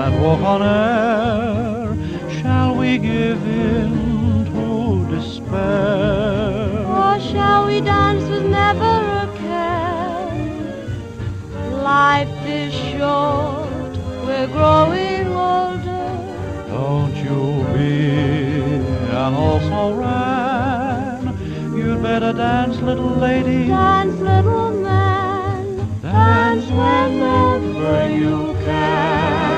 and walk on air? Shall we give in to despair? Or shall we dance with never a care? Life is short, we're growing older. Don't you be an also ran. You'd better dance, little lady. Dance, little man. Dance whenever you can.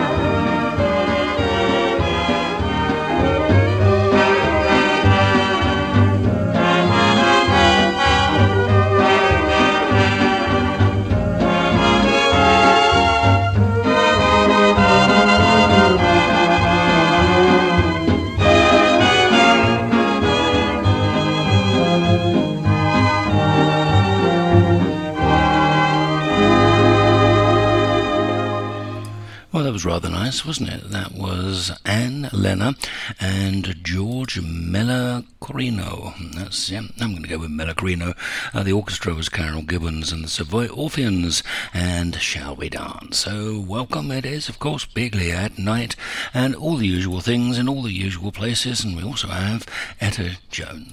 Well, that was rather nice, wasn't it? That was Anne Lenner and George Melocorino. I'm going to go with Melocorino. The orchestra was Carol Gibbons and the Savoy Orpheans and Shall We Dance? So welcome. It is, of course, Bigly at Night and all the usual things in all the usual places. And we also have Etta Jones.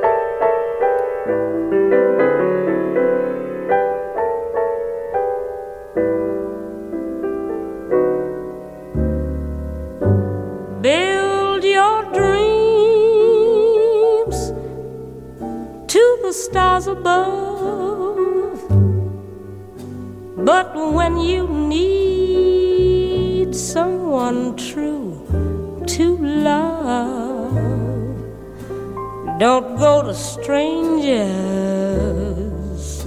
Build your dreams to the stars above, but when you need someone true to love, don't go to strangers,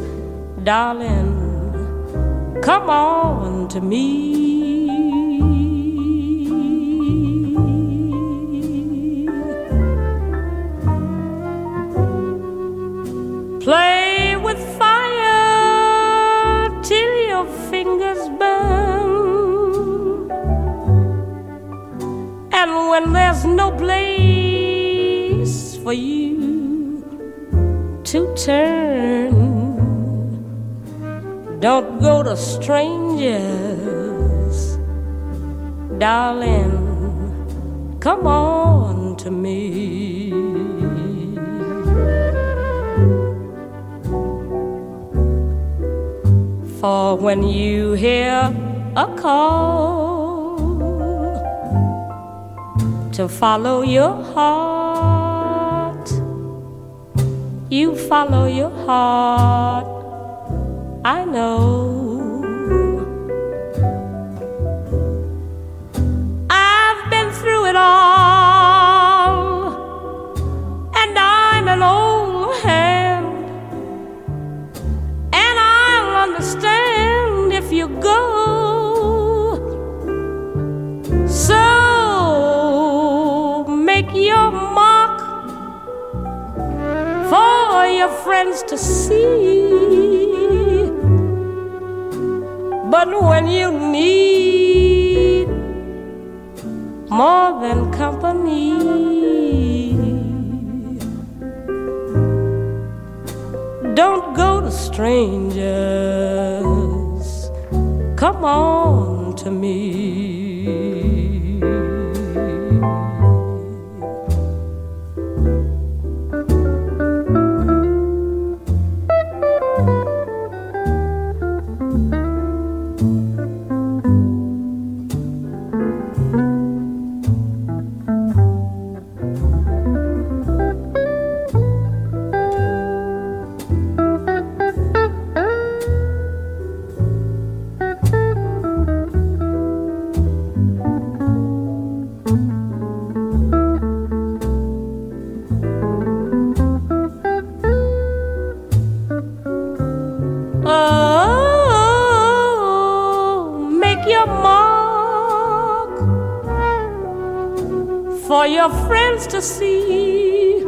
darling, come on to me. Play with fire till your fingers burn, and when there's no place for you to turn, don't go to strangers, darling, come on to me. For when you hear a call to follow your heart, you follow your heart, I know. I've been through it all, and I'm an old hand, understand if you go. So make your mark for your friends to see. But when you need more than company, don't go to strangers, come on to me. For your friends to see.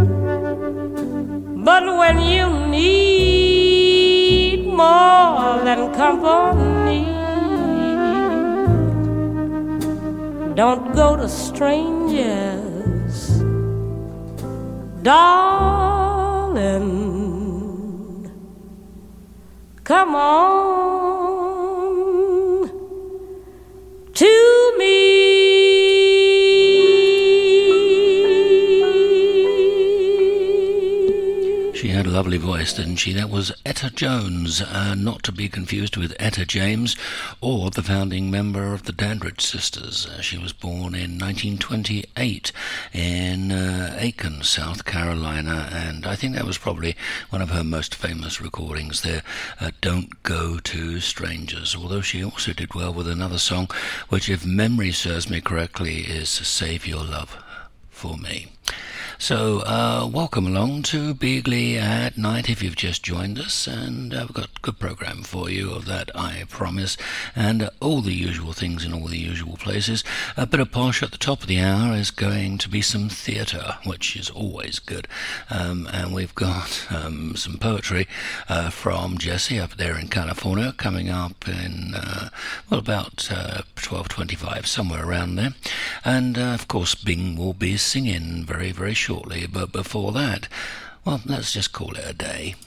But when you need more than company, don't go to strangers, darling, come on to me. lovely voice, didn't she? That was Etta Jones, not to be confused with Etta James, or the founding member of the Dandridge Sisters. She was born in 1928 in Aiken, South Carolina, and I think that was probably one of her most famous recordings there, Don't Go to Strangers, although she also did well with another song, which, if memory serves me correctly, is Save Your Love for Me. So, welcome along to Beagley at Night if you've just joined us, and I've got a good program for you of that, I promise, and all the usual things in all the usual places. A bit of posh at the top of the hour is going to be some theatre, which is always good, and we've got some poetry from Jesse up there in California coming up in, about 12:25, somewhere around there, and of course Bing will be singing very, very shortly, but before that, well, let's just call it a day.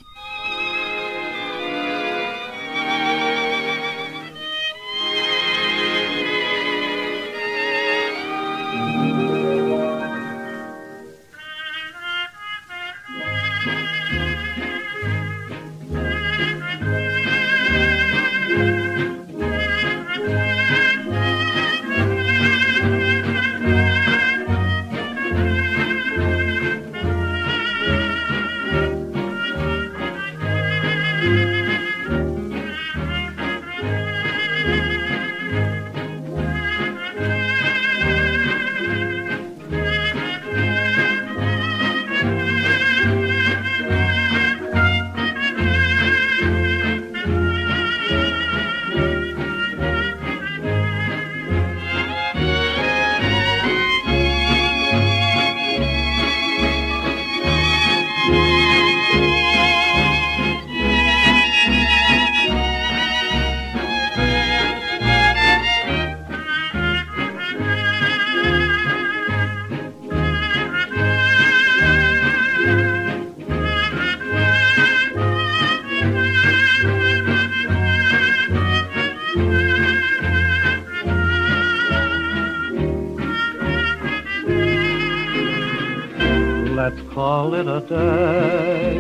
Let's call it a day.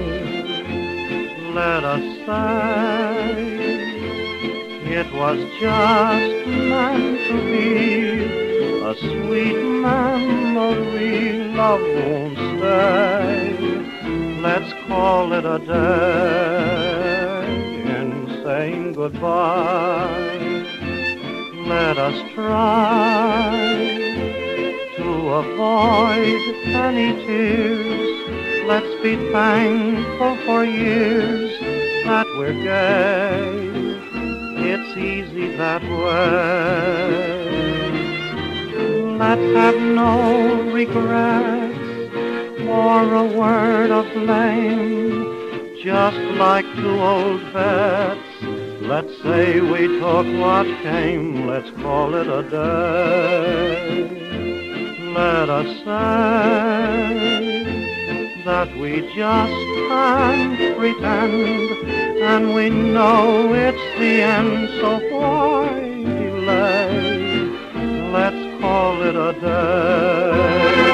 Let us say it was just meant to be a sweet memory. Love won't stay. Let's call it a day in saying goodbye. Let us try to avoid any tears. Let's be thankful for years that we're gay. It's easy that way. Let's have no regrets or a word of blame. Just like two old vets, let's say we took what came. Let's call it a day. Let us say that we just can't pretend, and we know it's the end, so why delay? Let's call it a day.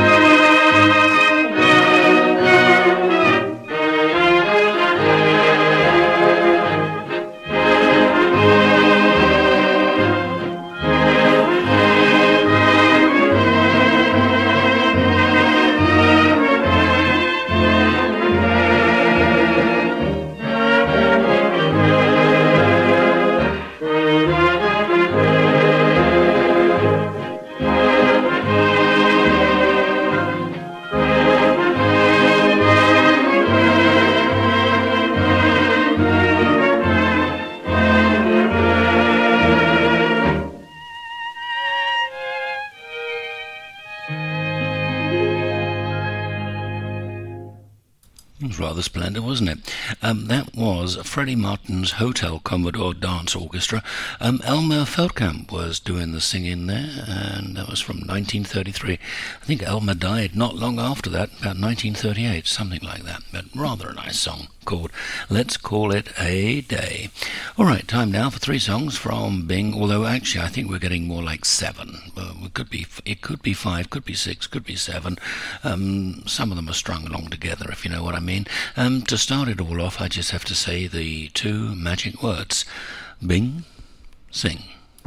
Rather splendid, wasn't it? That was Freddie Martin's Hotel Commodore Dance Orchestra. Elmer Feldkamp was doing the singing there, and that was from 1933. I think Elmer died not long after that, about 1938, something like that, but rather a nice song called Let's Call It a Day. All right, time now for 3 songs from Bing, although actually I think we're getting more like 7. It could be 5, could be 6, could be 7. Some of them are strung along together, if you know what I mean. To start it all off, I just have to say the two magic words: Bing, sing.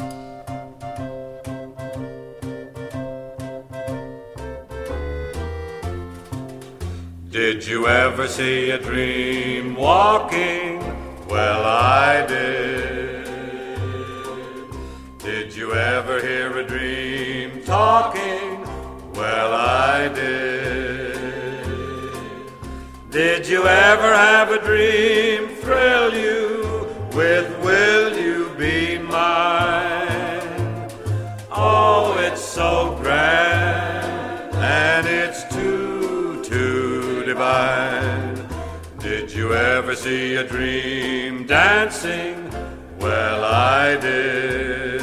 Did you ever see a dream walking? Well, I did. Did you ever hear a dream talking? Well, I did. Did you ever have a dream thrill you with "Will you be mine"? Oh, it's so grand, and it's too divine. Did you ever see a dream dancing? Well, I did.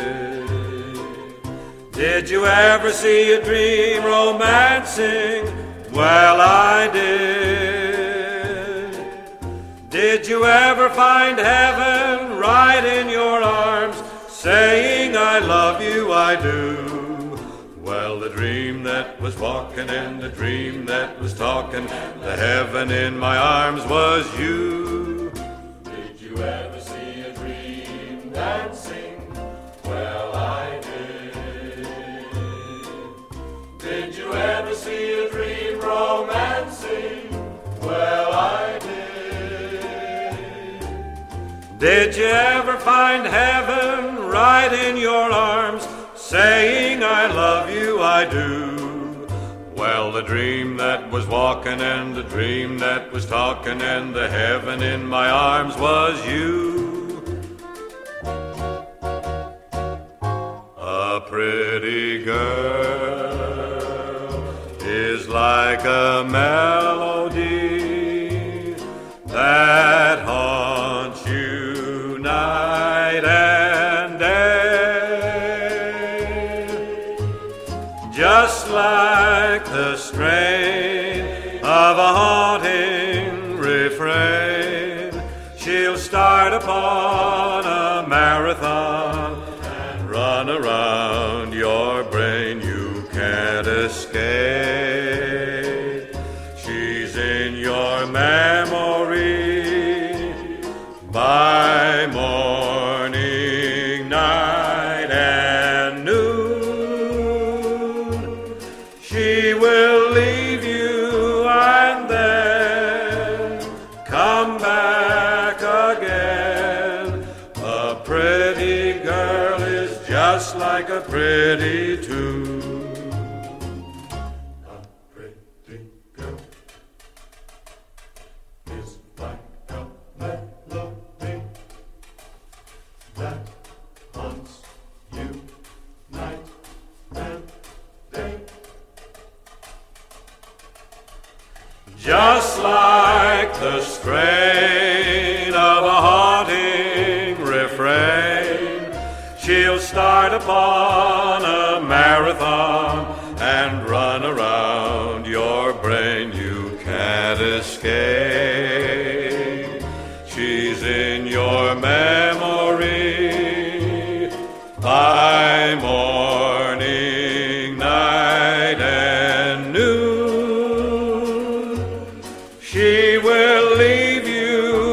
Did you ever see a dream romancing? Well, I did. Did you ever find heaven right in your arms, saying "I love you, I do"? Well, the dream that was walking and the dream that was talking, the heaven in my arms was you. Did you ever see a dream dancing? Well, I did. Did you ever see a dream romancing? Well, I did. Did you ever find heaven right in your arms, saying "I love you, I do"? Well, the dream that was walking and the dream that was talking and the heaven in my arms was you. A pretty girl is like a melody that haunts you night and day, just like the strain of a haunting refrain. She'll start upon a marathon and run around your brain. You can't escape. She's in your memory by morning, night, and noon. She will leave you and then come back again. A pretty girl is just like a pretty tune. A pretty girl is like a melody that haunts you night and day, just like the strain of a haunting refrain. She'll start upon a marathon and run around your brain. You can't escape. She's in your memory by morning, night, and noon. She will leave you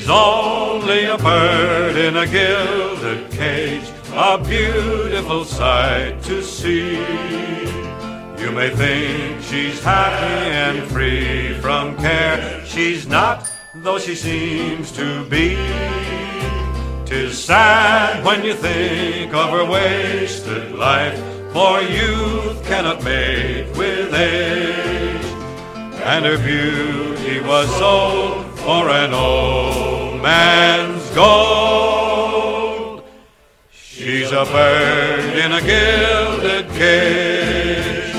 She's only a bird in a gilded cage, a beautiful sight to see. You may think she's happy and free from care. She's not, though she seems to be. 'Tis sad when you think of her wasted life, for youth cannot mate with age, and her beauty was sold for an old man's gold. She's a bird in a gilded cage.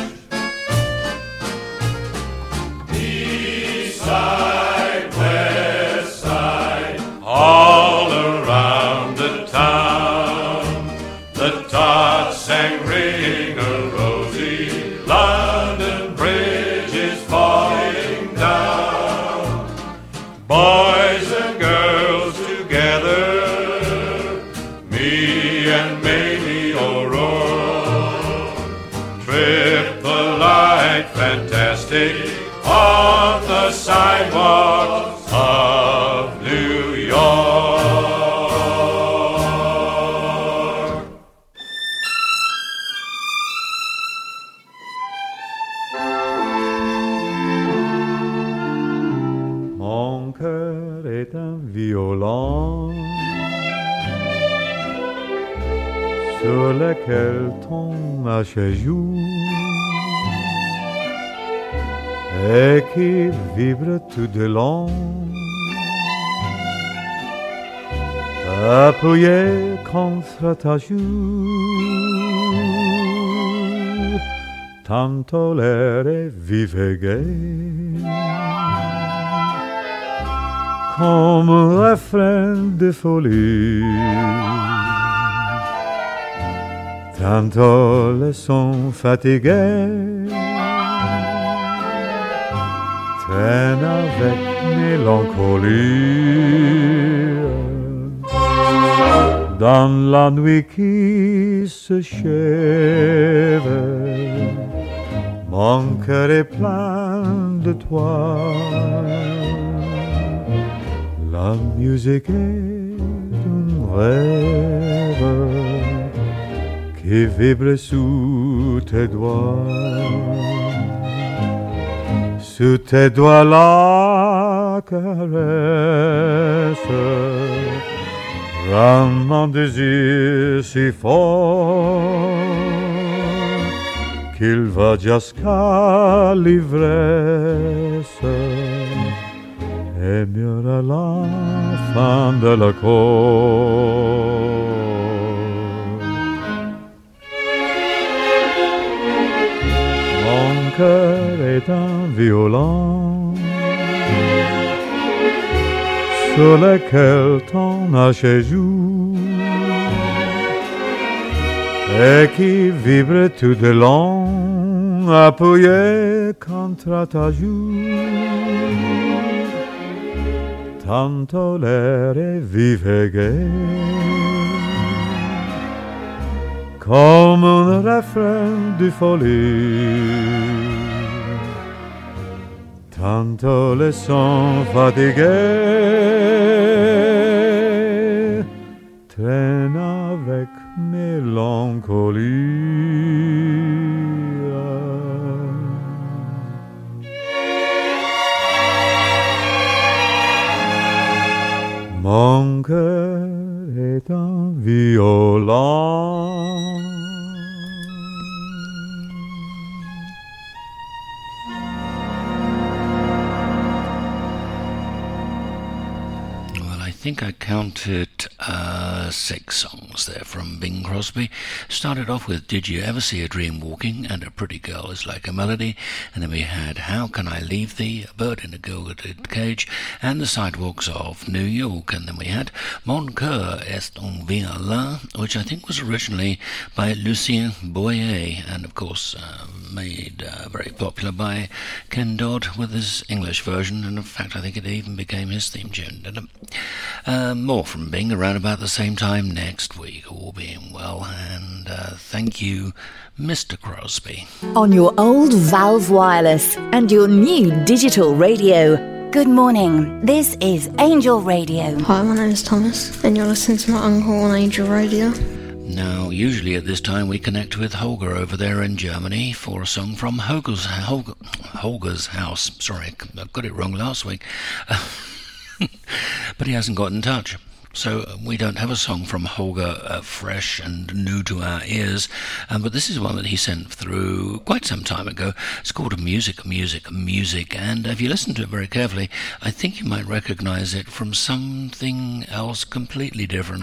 East side, west side, all around the town, the tots sang ring a rosy, London Bridge is falling down. Boys and girls together, me and Mamie O'Rourke, triple light fantastic on the sidewalks of New York. Mon cœur est un violon sur lequel tombe ma joue et qui vibre tout de long, appuyé contre ta joue. Tantôt l'air est vif et gai, comme un refrain de folie. Tantôt le son fatigué traîne avec mélancolie dans la nuit qui se chève. Mon cœur est plein de toi. La musique est un rêve qui vibre sous tes doigts. Sous tes doigts la caresse rend mon désir si fort qu'il va jusqu'à l'ivresse et mieux à la fin de l'accord. Mon cœur est un violon sur lequel ton âge joue et qui vibre tout de long, appuyé contre ta joue. Tantôt l'air est vif et gai, comme un refrain de folie. Tantôt le son fatigué traîne avec mélancolie. Mon cœur est un violon. I think I counted 6 songs there from Bing Crosby. Started off with Did You Ever See a Dream Walking and A Pretty Girl Is Like a Melody, and then we had How Can I Leave Thee, A Bird in a Gilded Cage, and The Sidewalks of New York. And then we had Mon Cœur est un violon, which I think was originally by Lucien Boyer, and of course made very popular by Ken Dodd with his English version, and in fact I think it even became his theme tune, didn't it? More from Bing around about the same time next week, all being well, and thank you, Mr. Crosby. On your old Valve Wireless and your new digital radio, Good morning. This is Angel Radio. Hi, my name is Thomas, and you're listening to my uncle on Angel Radio. Now, usually at this time we connect with Holger over there in Germany for a song from Holger's house. Sorry, I got it wrong last week. But he hasn't got in touch. So we don't have a song from Holger fresh and new to our ears, but this is one that he sent through quite some time ago. It's called Music, Music, Music, and if you listen to it very carefully, I think you might recognize it from something else completely different.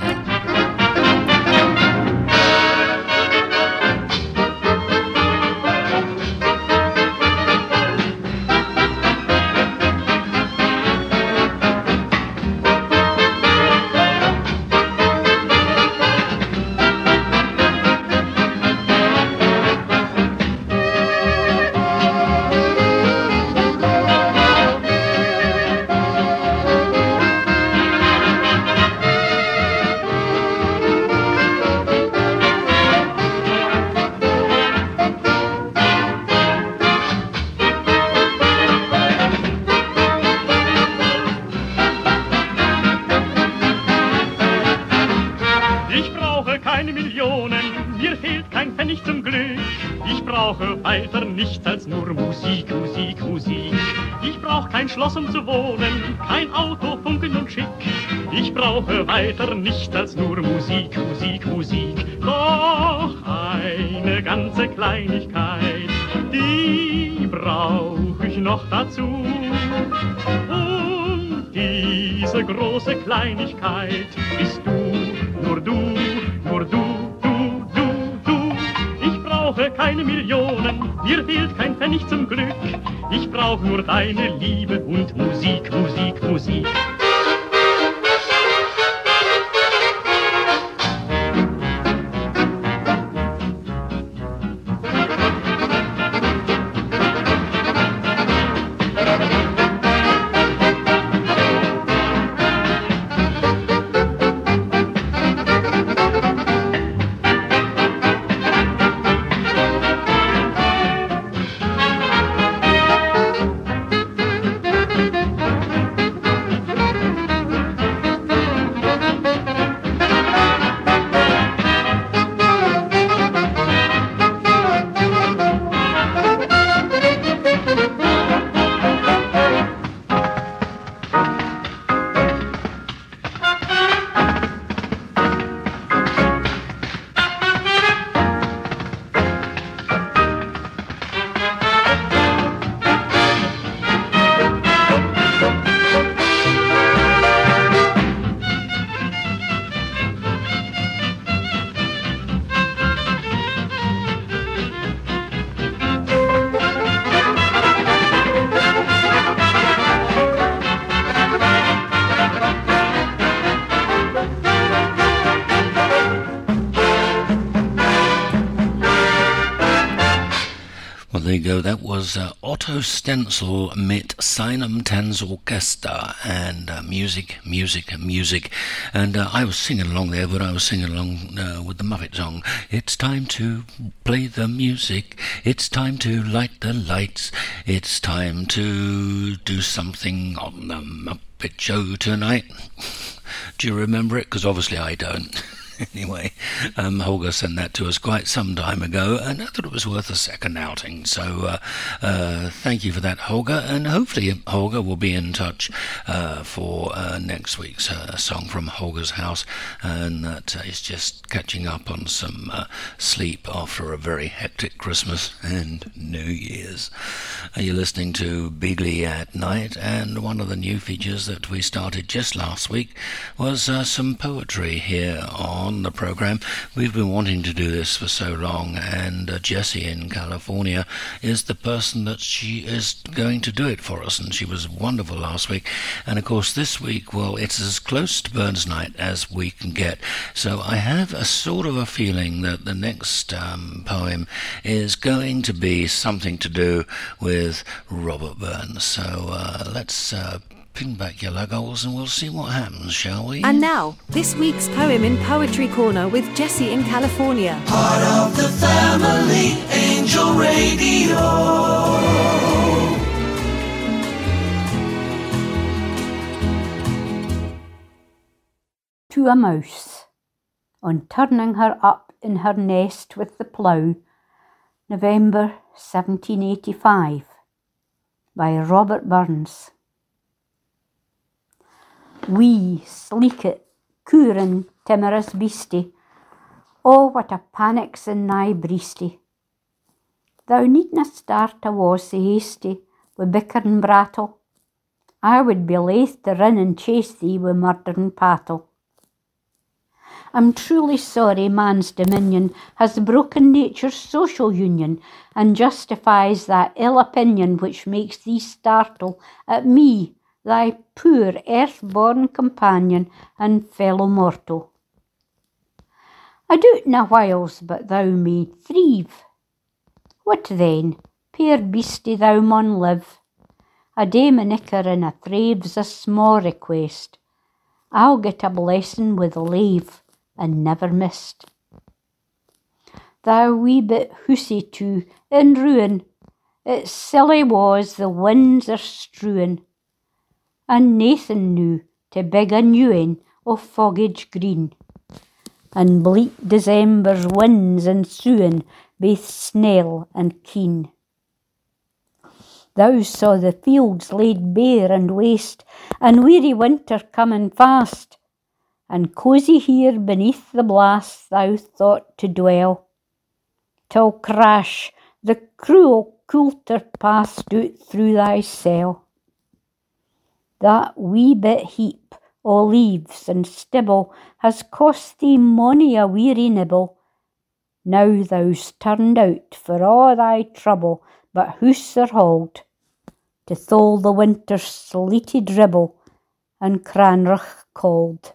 Schloss zu wohnen, kein Auto, Funken und Schick. Ich brauche weiter nicht als nur Musik, Musik, Musik. Doch eine ganze Kleinigkeit, die brauche ich noch dazu. Und diese große Kleinigkeit bist du, nur du, nur du, du, du, du. Ich brauche keine Millionen, mir fehlt kein Pfennig zum Glück. Ich brauch nur deine Liebe und Musik, Musik, Musik. That was Otto Stenzel mit seinem Tanzorchester and music, music, music. And I was singing along there, but I was singing along with the Muppet song. It's time to play the music. It's time to light the lights. It's time to do something on the Muppet Show tonight. Do you remember it? Because obviously I don't. Anyway, Holger sent that to us quite some time ago, and I thought it was worth a second outing. So thank you for that, Holger, and hopefully Holger will be in touch for next week's song from Holger's house, and that is just catching up on some sleep after a very hectic Christmas and New Year's. You're listening to Bigly at Night, and one of the new features that we started just last week was some poetry here on the program. We've been wanting to do this for so long, and Jessie in California is the person that she is going to do it for us, and she was wonderful last week. And of course this week, well, it's as close to Burns Night as we can get, so I have a sort of a feeling that the next poem is going to be something to do with Robert Burns. So let's pin back your lugholes and we'll see what happens, shall we? And now, this week's poem in Poetry Corner with Jessie in California. Part of the family, Angel Radio. to a Mouse, on turning her up in her nest with the plough, November 1785, by Robert Burns. Wee, sleekit, coorin', timorous beastie, oh, what a panic's in thy breastie. Thou needna start awa sae hasty, wi' bicker and brattle. I would be laith to run and chase thee wi' murder and pattle. I'm truly sorry man's dominion has broken nature's social union and justifies that ill opinion which makes thee startle at me, thy poor earth-born companion and fellow mortal. I doubtna whiles but thou may thrive. What then, puir beastie thou maun live. A day my knicker and a thrave's a small request. I'll get a blessing with lave and never missed. Thou wee bit hussy too, in ruin, it silly was the winds are strewin', and Nathan knew to beg a newin' o' foggage green, and bleak December's winds ensuin', baith snell and keen. Thou saw the fields laid bare and waste, and weary winter coming fast, and cosy here beneath the blast thou thought to dwell, till crash the cruel coulter passed out through thy cell. That wee bit heap o' leaves and stibble has cost thee mony a weary nibble. Now thou's turned out for a' thy trouble, but hoose or hold, to thole the winter's sleety dribble and Cranrach cold.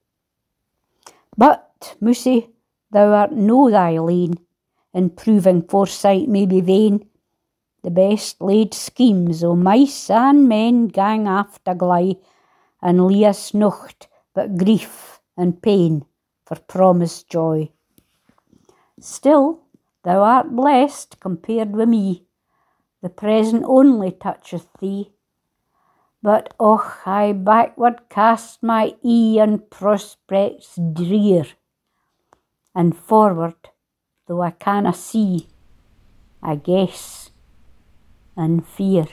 But, Moussie, thou art no thy lane, and proving foresight may be vain. The best laid schemes o' mice and men gang aft a glie, and leave us nocht but grief and pain for promised joy. Still, thou art blessed compared wi' me, the present only toucheth thee. But, och, I backward cast my ee on prospects drear, and forward, though I canna see, I guess and fear.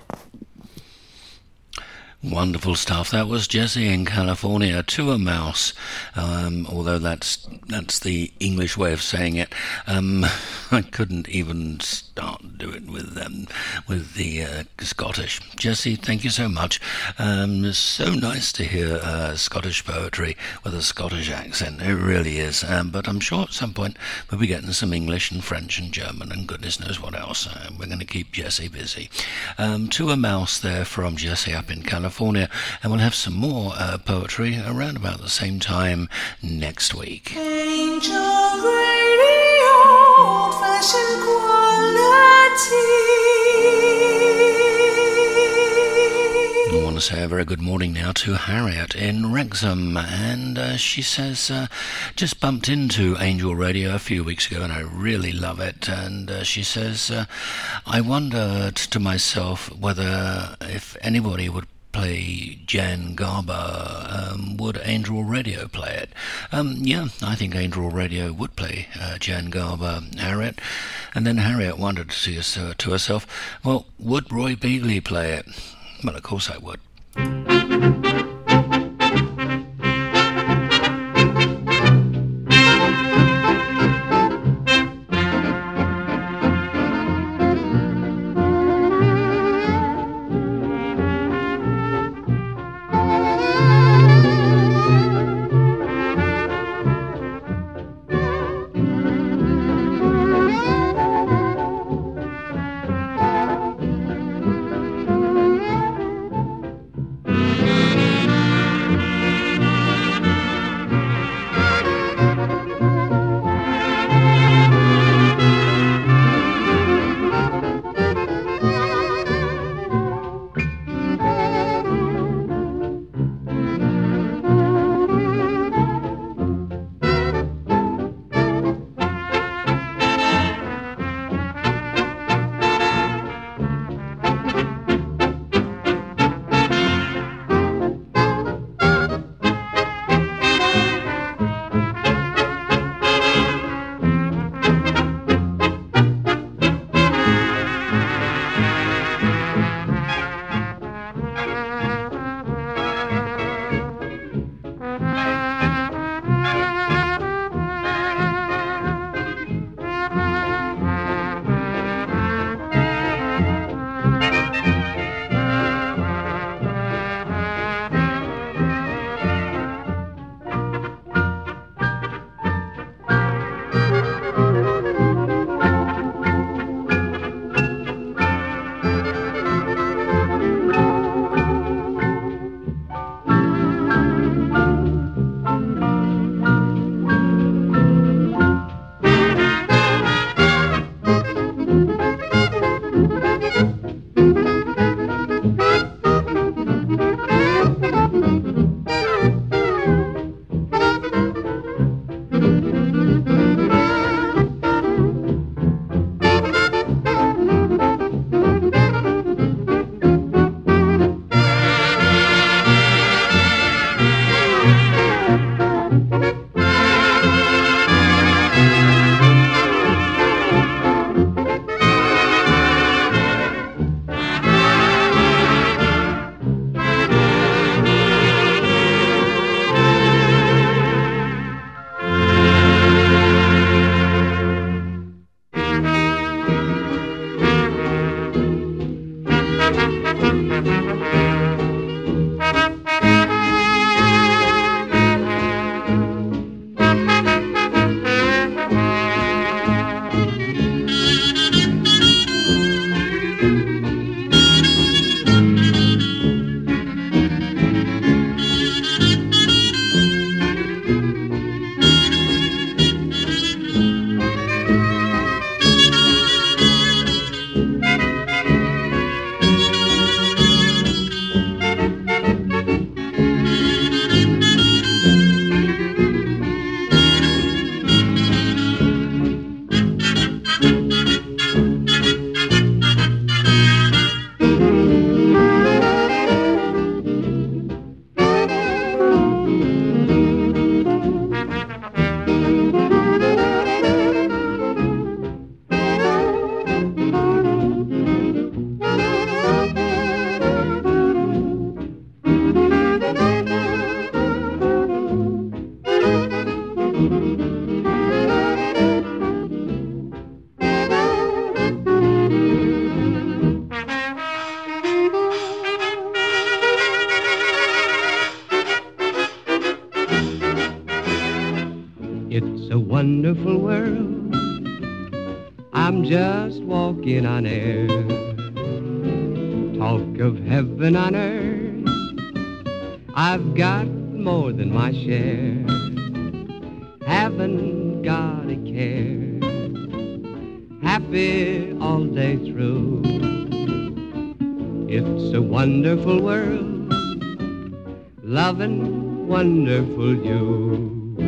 Wonderful stuff. That was Jessie in California, To a Mouse, although that's the English way of saying it. I couldn't even start to do it with the Scottish. Jessie, thank you so much. It's so nice to hear Scottish poetry with a Scottish accent. It really is. But I'm sure at some point we'll be getting some English and French and German and goodness knows what else. We're going to keep Jessie busy. To a Mouse there from Jessie up in California. And we'll have some more poetry around about the same time next week. Angel Radio, old-fashioned quality. I want to say a very good morning now to Harriet in Wrexham, and she says, just bumped into Angel Radio a few weeks ago and I really love it, and she says, I wondered to myself whether if anybody would play Jan Garber, would Angel Radio play it? Yeah, I think Angel Radio would play Jan Garber, Harriet. And then Harriet wondered to herself, well, would Roy Beagley play it? Well, of course I would. wonderful world. I'm just walking on air. Talk of heaven on earth, I've got more than my share. Haven't got a care. Happy all day through. It's a wonderful world, loving wonderful you.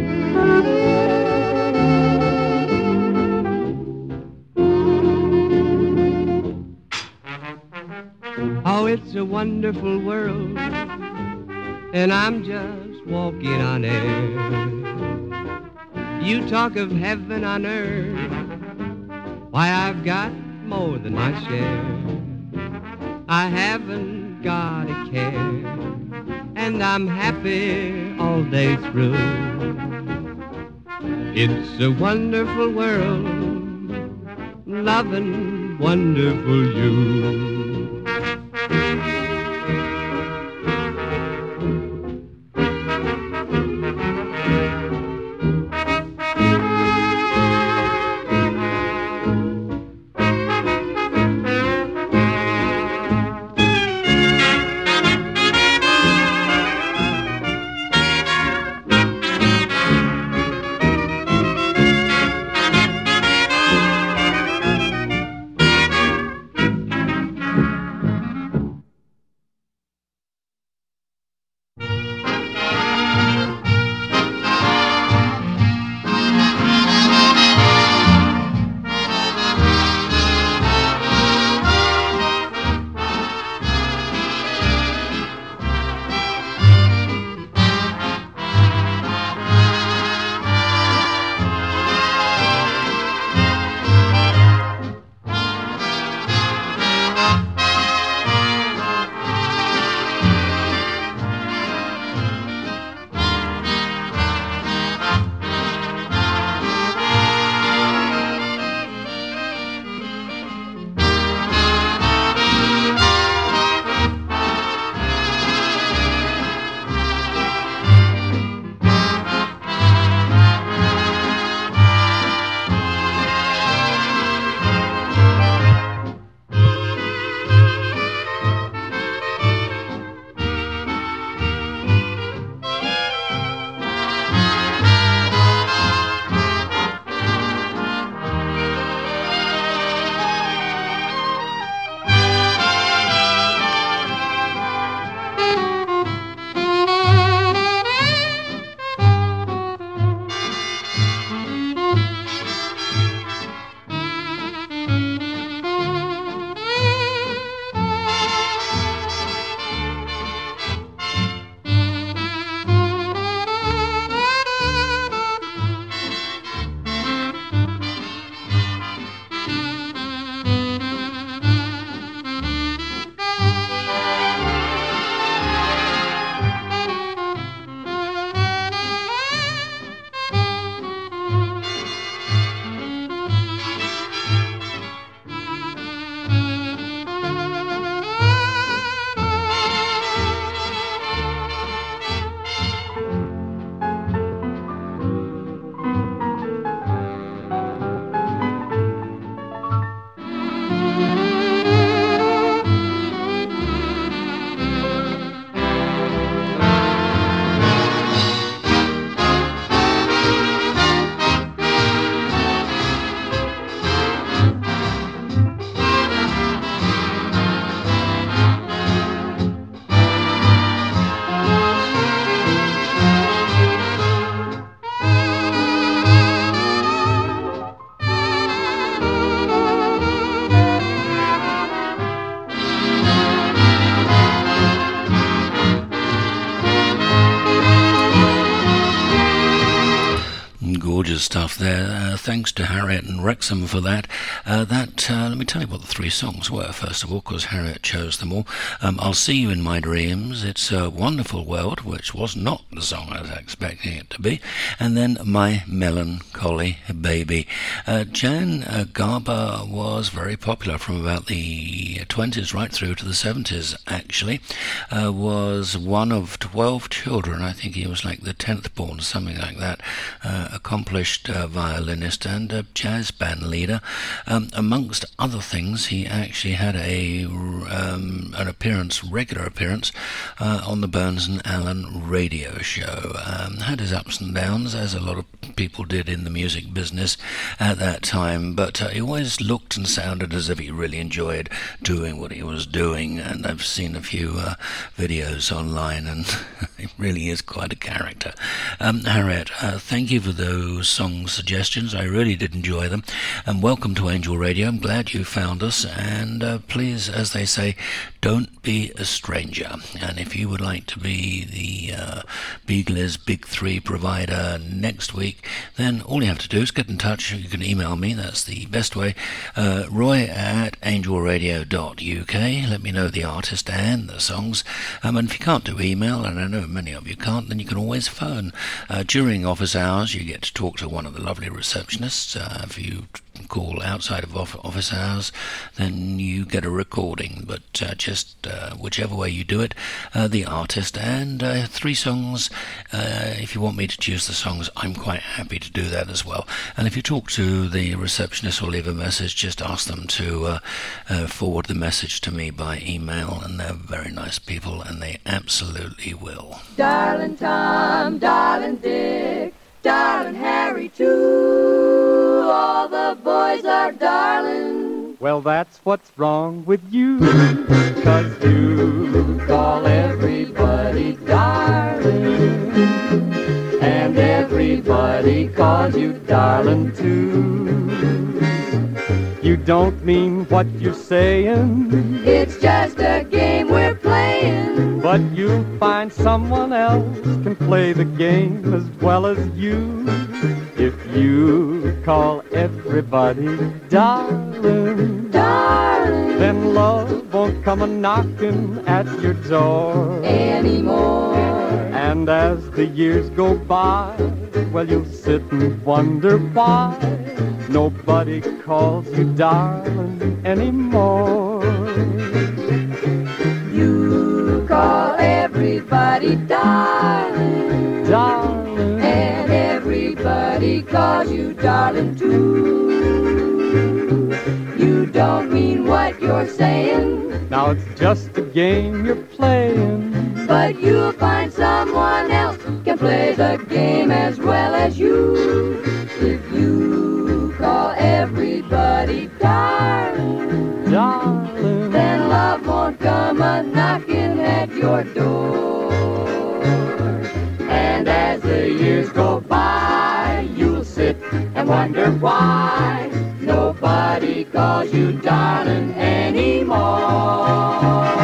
Oh, it's a wonderful world, and I'm just walking on air. You talk of heaven on earth, why, I've got more than my share. I haven't got a care, and I'm happy all day through. It's a wonderful world, loving wonderful you. Gorgeous stuff there. Thanks to Harriet and Wrexham for that. Let me tell you what the three songs were, first of all, because Harriet chose them all. I'll See You in My Dreams, It's a Wonderful World, which was not the song I was expecting it to be, and then My Melancholy Baby. Jan Garber was very popular from about the 20s right through to the 70s, actually. Was one of 12 children. I think he was like the 10th born, something like that. Accomplished distinguished violinist and jazz band leader. Amongst other things, he actually had an regular appearance on the Burns and Allen radio show. Had his ups and downs, as a lot of people did in the music business at that time, but he always looked and sounded as if he really enjoyed doing what he was doing, and I've seen a few videos online, and he really is quite a character. Harriet, thank you for those song suggestions. I really did enjoy them, and welcome to Angel Radio. I'm glad you found us, and please, as they say, don't be a stranger. And if you would like to be the Beagler's Big 3 provider next week, then all you have to do is get in touch. You can email me, that's the best way, roy@angelradio.uk. Let me know the artist and the songs, and if you can't do email, and I know many of you can't, then you can always phone. During office hours you get to talk to one of the lovely receptionists. If you call outside of office hours, then you get a recording, but just whichever way you do it, the artist and 3 songs. If you want me to choose the songs, I'm quite happy to do that as well. And if you talk to the receptionist or leave a message, just ask them to forward the message to me by email, and they're very nice people, and they absolutely will. Darling Tom, darling Dick, darling Harry too, all the boys are darling. Well, that's what's wrong with you, 'cause you call everybody darling, and everybody calls you darling too. You don't mean what you're saying, it's just a game we're playing, but you'll find someone else can play the game as well as you. If you call everybody darling, darling, then love won't come a-knocking at your door anymore. And as the years go by, well, you'll sit and wonder why nobody calls you darling anymore. You call everybody darling, darling, and everybody calls you darling too. You don't mean what you're saying, now it's just a game you're playing, but you'll find someone else can play the game as well as you. If you call everybody darling, darling, then love won't come a-knocking at your door. And as the years go by, you'll sit and wonder why nobody calls you darling anymore.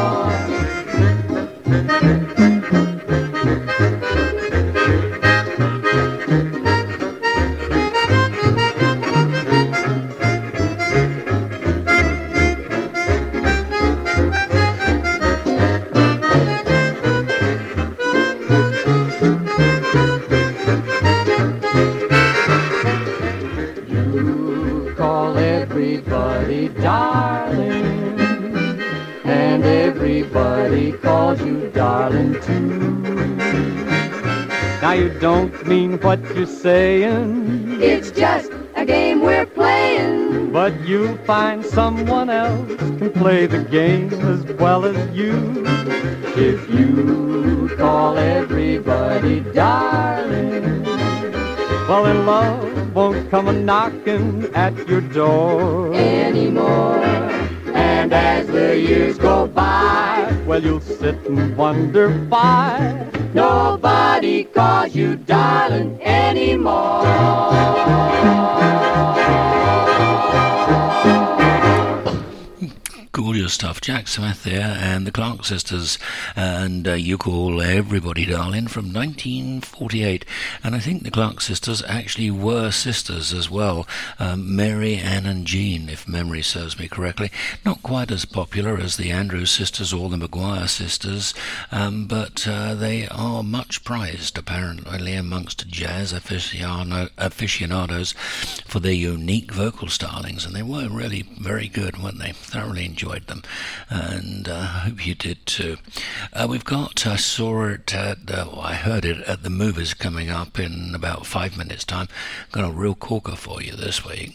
Darling, and everybody calls you darling too. Now you don't mean what you're saying, it's just a game we're playing, but you'll find someone else can play the game as well as you. If you call everybody darling, well, then love won't come a-knocking at your door anymore. And as the years go by, well, you'll sit and wonder why nobody calls you darling anymore. Gorgeous stuff. Jack Smith there and the Clark Sisters, and You Call Everybody Darling from 1948. And I think the Clark Sisters actually were sisters as well, Mary, Ann and Jean, if memory serves me correctly. Not quite as popular as the Andrews Sisters or the Maguire Sisters, but they are much prized apparently amongst jazz aficionados for their unique vocal stylings, and they were really very good, weren't they? Thoroughly enjoyed them. and I hope you did too. We've got I heard it at the movies coming up in about 5 minutes' time. Got a real corker for you this week.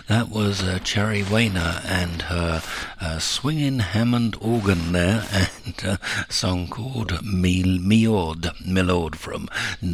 That was Cherry Weiner and her swinging Hammond organ there, and a song called Milord from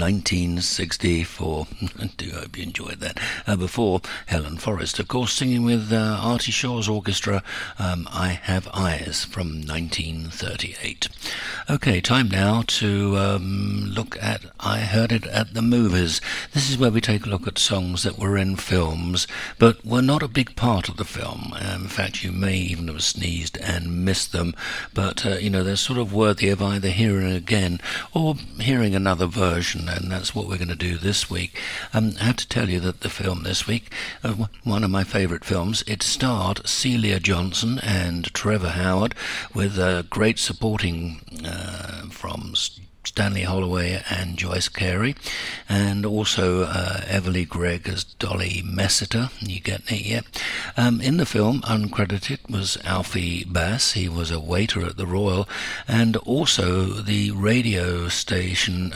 1964. I do hope you enjoyed that. Before, Helen Forrest, of course, singing with Artie Shaw's orchestra, I Have Eyes from 1938. Okay, time now to look at I Heard It at the Movies. This is where we take a look at songs that were in films but were not a big part of the film. In fact, you may even have sneezed and missed them, but they're sort of worthy of either hearing again or hearing another version, and that's what we're going to do this week. I have to tell you that the film this week, one of my favourite films, it starred Celia Johnson and Trevor Howard, with a great supporting from Stanley Holloway and Joyce Carey, and also Everly Gregg as Dolly Messiter. You getting it yet? In the film, uncredited, was Alfie Bass. He was a waiter at the Royal, and also the railway station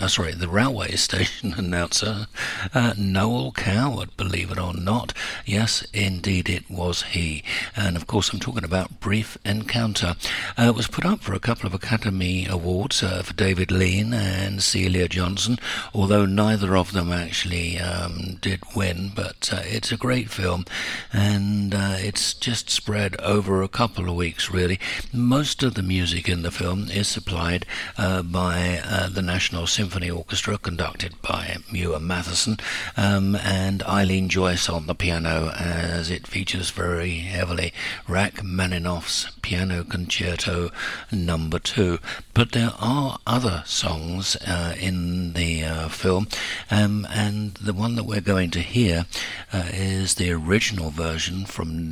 announcer, Noel Coward, believe it or not. Yes, indeed it was he. And of course I'm talking about Brief Encounter. It was put up for a couple of Academy Awards for David Lean and Celia Johnson, although neither of them actually did win, but it's a great film, and it's just spread over a couple of weeks really. Most of the music in the film is supplied by the National Symphony Orchestra, conducted by Muir Matheson, and Eileen Joyce on the piano, as it features very heavily Rachmaninoff's Piano Concerto No. 2. But there are other songs in the film, and the one that we're going to hear is the original version from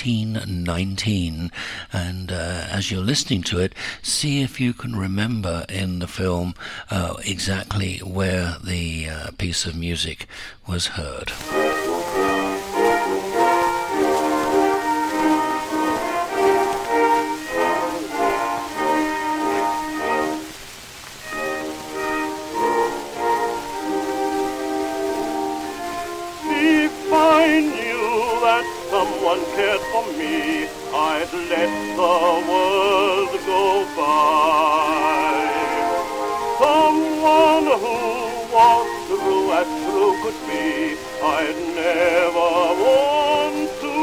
1919, and as you're listening to it, see if you can remember in the film exactly where the piece of music was heard. Someone cared for me, I'd let the world go by. Someone who was true as true could be, I'd never want to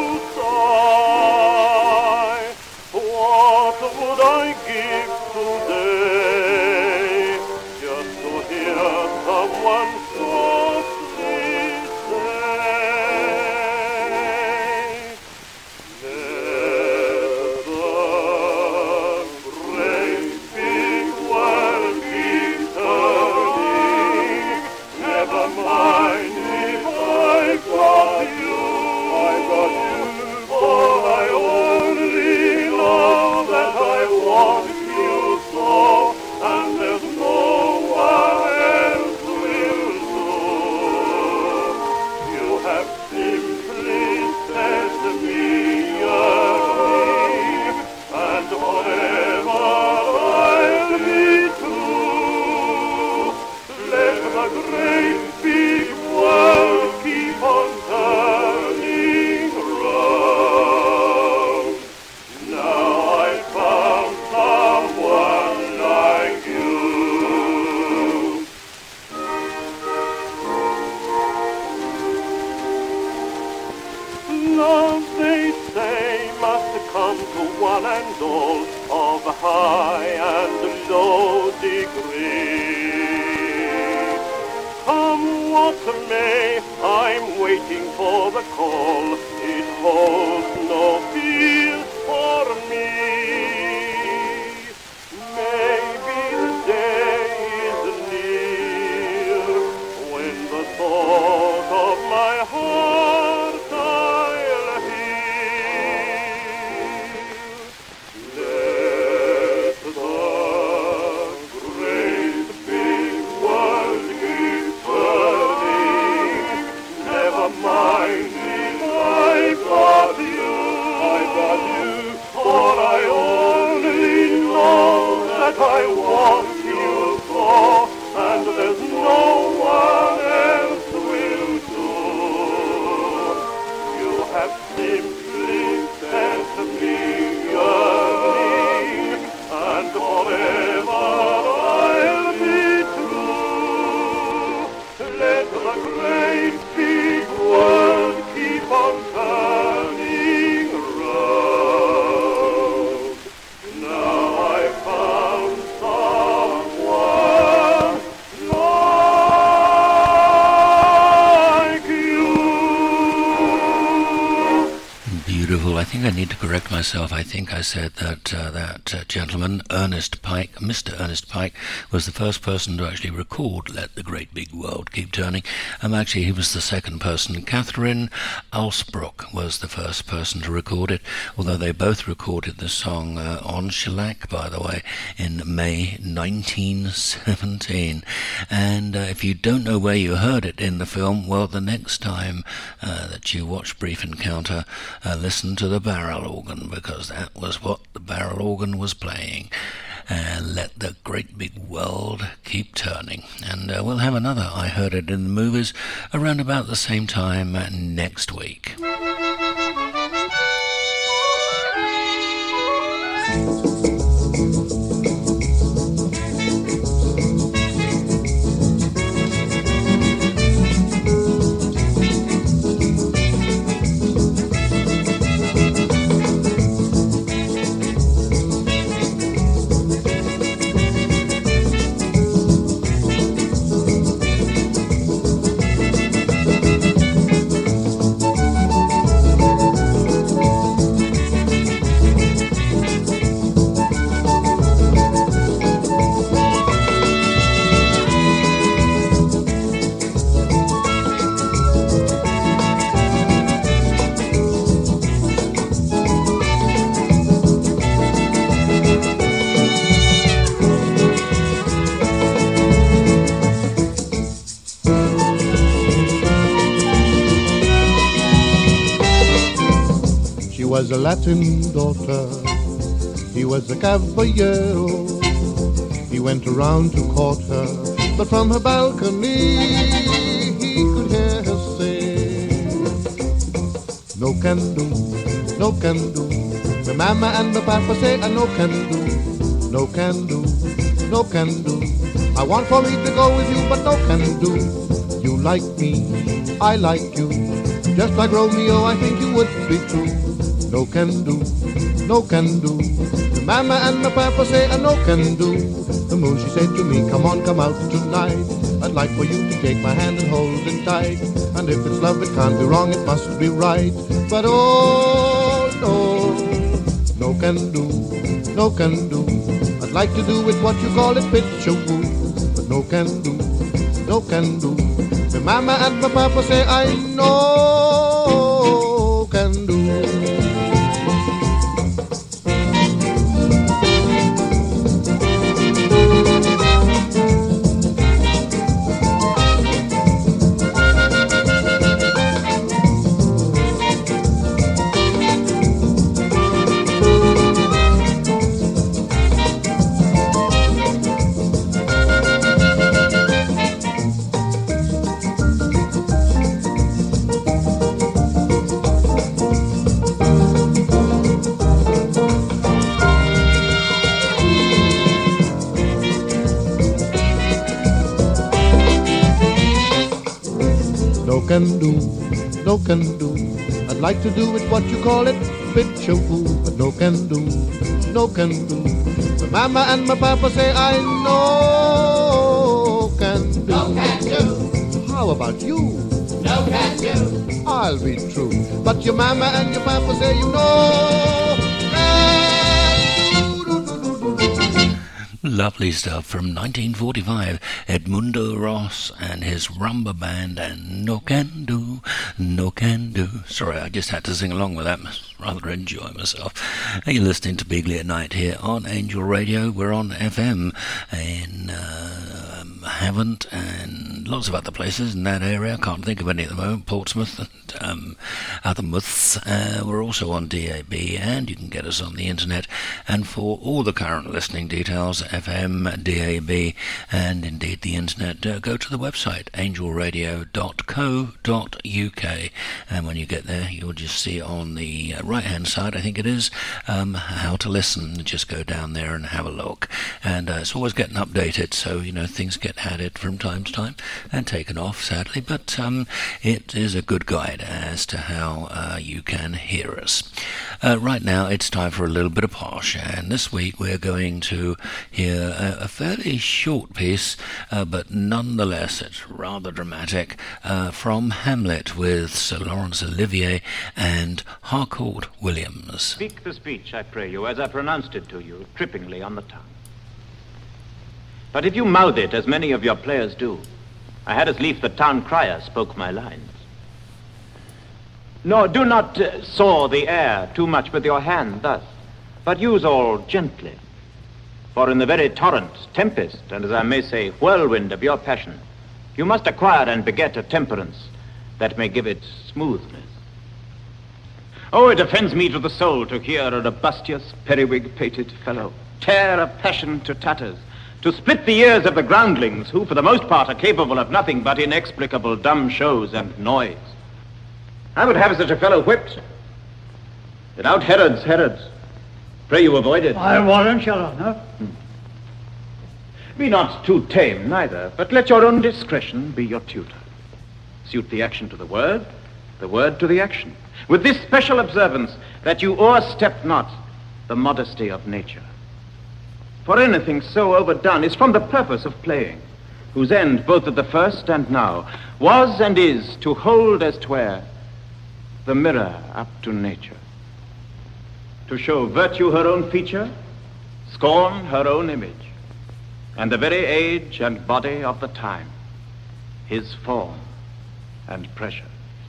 die. What would I give today just to hear someone softly say, mind if I got you. great big world keep on turning round. Now I found someone like you. Beautiful. I think I need to correct myself. I think I said that that gentleman, Ernest Pike, Mr. Ernest Pike, was the first person to actually record Let the Great Big World Keep Turning. Actually, he was the second person. Catherine Alsbrook was the first person to record it, although they both recorded the song on shellac, by the way, in May 1917. And if you don't know where you heard it in the film, well, the next time that you watch Brief Encounter, listen to the barrel organ, because that was what the barrel organ was playing. Let the Great Big World Keep Turning. And we'll have another I Heard It in the Movies around about the same time next week. Was a Latin daughter, he was a caballero. He went around to court her, but from her balcony he could hear her say, no can do, no can do. My mama and my papa say I no can do, no can do, no can do. I want for me to go with you, but no can do. You like me, I like you, just like Romeo I think you would be true. No can do, no can do. The mama and my papa say I no can do. The moon she said to me, come on, come out tonight. I'd like for you to take my hand and hold it tight. And if it's love, it can't be wrong, it must be right. But oh, no, no can do, no can do. I'd like to do it what you call it, picture woo. But no can do, no can do. The mama and my papa say I no can do. Can do, no can do. I'd like to do it what you call it, picture woo, but no can do, no can do. The mama and my papa say I no can do. No can do. How about you? No can do. I'll be true, but your mama and your papa say you know. Lovely stuff from 1945, Edmundo Ross and his rumba band and No Can Do, No Can Do. Sorry, I just had to sing along with that. Rather enjoy myself. You're listening to Beagley at Night here on Angel Radio. We're on FM in Havant and lots of other places in that area. I can't think of any at the moment. Portsmouth and other myths. We're also on DAB, and you can get us on the internet. And for all the current listening details, FM, DAB, and indeed the internet, go to the website angelradio.co.uk. And when you get there, you'll just see on the right-hand side, I think it is, how to listen. Just go down there and have a look. And it's always getting updated, so, you know, things get added from time to time. and taken off, sadly, but it is a good guide as to how you can hear us. Right now, it's time for a little bit of posh, and this week we're going to hear a fairly short piece, but nonetheless it's rather dramatic, from Hamlet with Sir Laurence Olivier and Harcourt Williams. Speak the speech, I pray you, as I pronounced it to you, trippingly on the tongue. But if you mouth it, as many of your players do, I had as lief the town crier spoke my lines. Nor do not saw the air too much with your hand thus, but use all gently. For in the very torrent, tempest, and as I may say, whirlwind of your passion, you must acquire and beget a temperance that may give it smoothness. Oh, it offends me to the soul to hear a robustious, periwig-pated fellow tear a passion to tatters, to split the ears of the groundlings, who for the most part are capable of nothing but inexplicable dumb shows and noise. I would have such a fellow whipped. Without Herods. Pray you avoid it. I warrant, your honour. Be not too tame, neither, but let your own discretion be your tutor. Suit the action to the word to the action, with this special observance, that you o'erstep not the modesty of nature. For anything so overdone is from the purpose of playing, whose end, both at the first and now, was and is to hold as 'twere the mirror up to nature, to show virtue her own feature, scorn her own image, and the very age and body of the time, his form and pressure.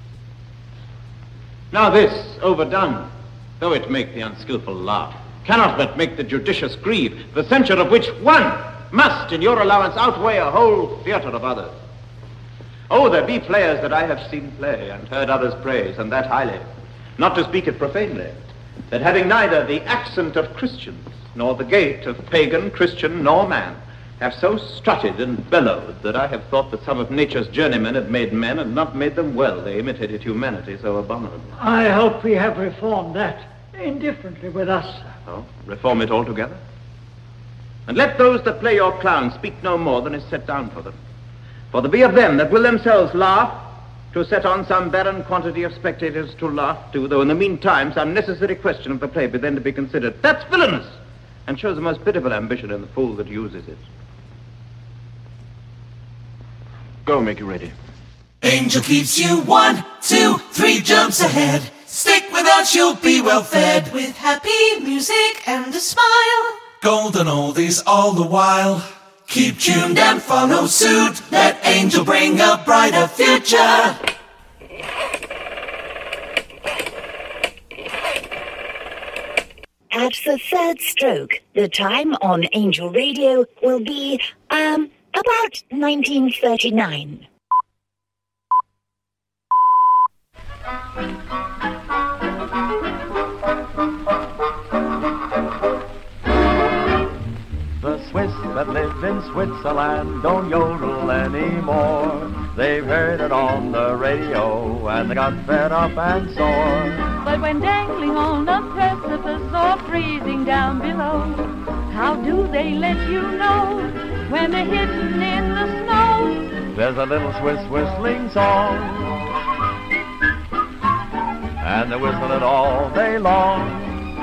Now this, overdone, though it make the unskillful laugh, cannot but make the judicious grieve, the censure of which one must, in your allowance, outweigh a whole theatre of others. Oh, there be players that I have seen play, and heard others praise, and that highly, not to speak it profanely, that having neither the accent of Christians, nor the gait of pagan, Christian, nor man, have so strutted and bellowed that I have thought that some of nature's journeymen had made men and not made them well. They imitated humanity so abominably. I hope we have reformed that indifferently with us. Oh, reform it altogether? And let those that play your clown speak no more than is set down for them. For there be of them that will themselves laugh to set on some barren quantity of spectators to laugh too, though in the meantime some necessary question of the play be then to be considered. That's villainous, and shows the most pitiful ambition in the fool that uses it. Go, make you ready. Angel keeps you 1, 2, 3 jumps ahead. Stick with us, you'll be well fed. With happy music and a smile. Golden oldies all the while. Keep tuned and follow suit. Let Angel bring a brighter future. At the third stroke, the time on Angel Radio will be, about 1939. The Swiss that live in Switzerland don't yodel anymore. They've heard it on the radio and they got fed up and sore. But when dangling on a precipice or freezing down below, how do they let you know when they're hidden in the snow? There's a little Swiss whistling song, and they whistle it all day long.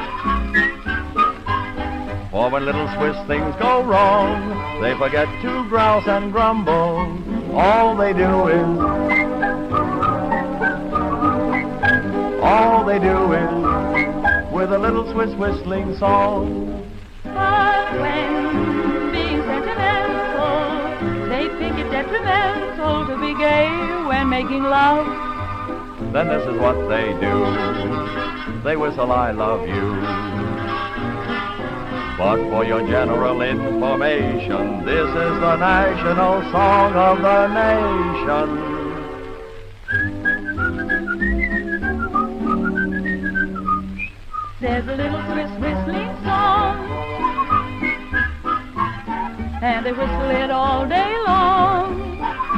For when little Swiss things go wrong, they forget to grouse and grumble. All they do is with a little Swiss whistling song. But when being sentimental, they think it detrimental to be gay when making love. Then this is what they do. They whistle, I love you. But for your general information, this is the national song of the nation. There's a little Swiss whistling song, and they whistle it all day long.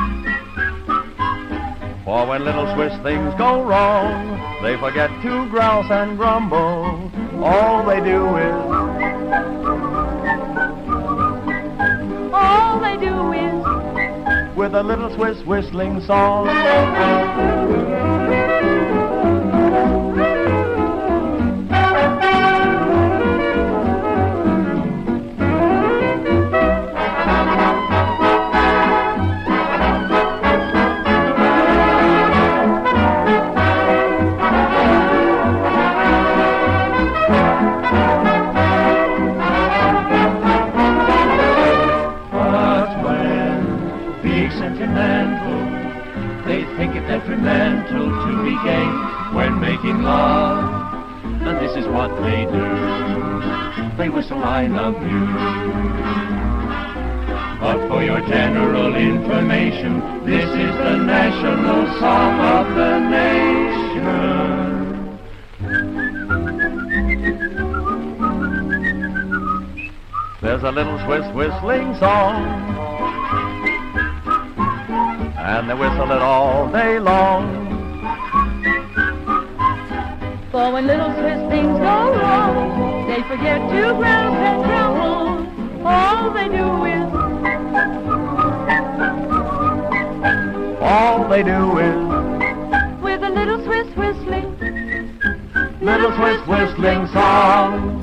For when little Swiss things go wrong, they forget to grouse and grumble. All they do is with a little Swiss whistling song. Detrimental to be gained when making love, and this is what they do. They whistle I love you. But for your general information, this is the national song of the nation. There's a little Swiss whistling song, and they whistle it all day long. For when little Swiss things go wrong, they forget to grab and grumble. All they do is with a little Swiss whistling song.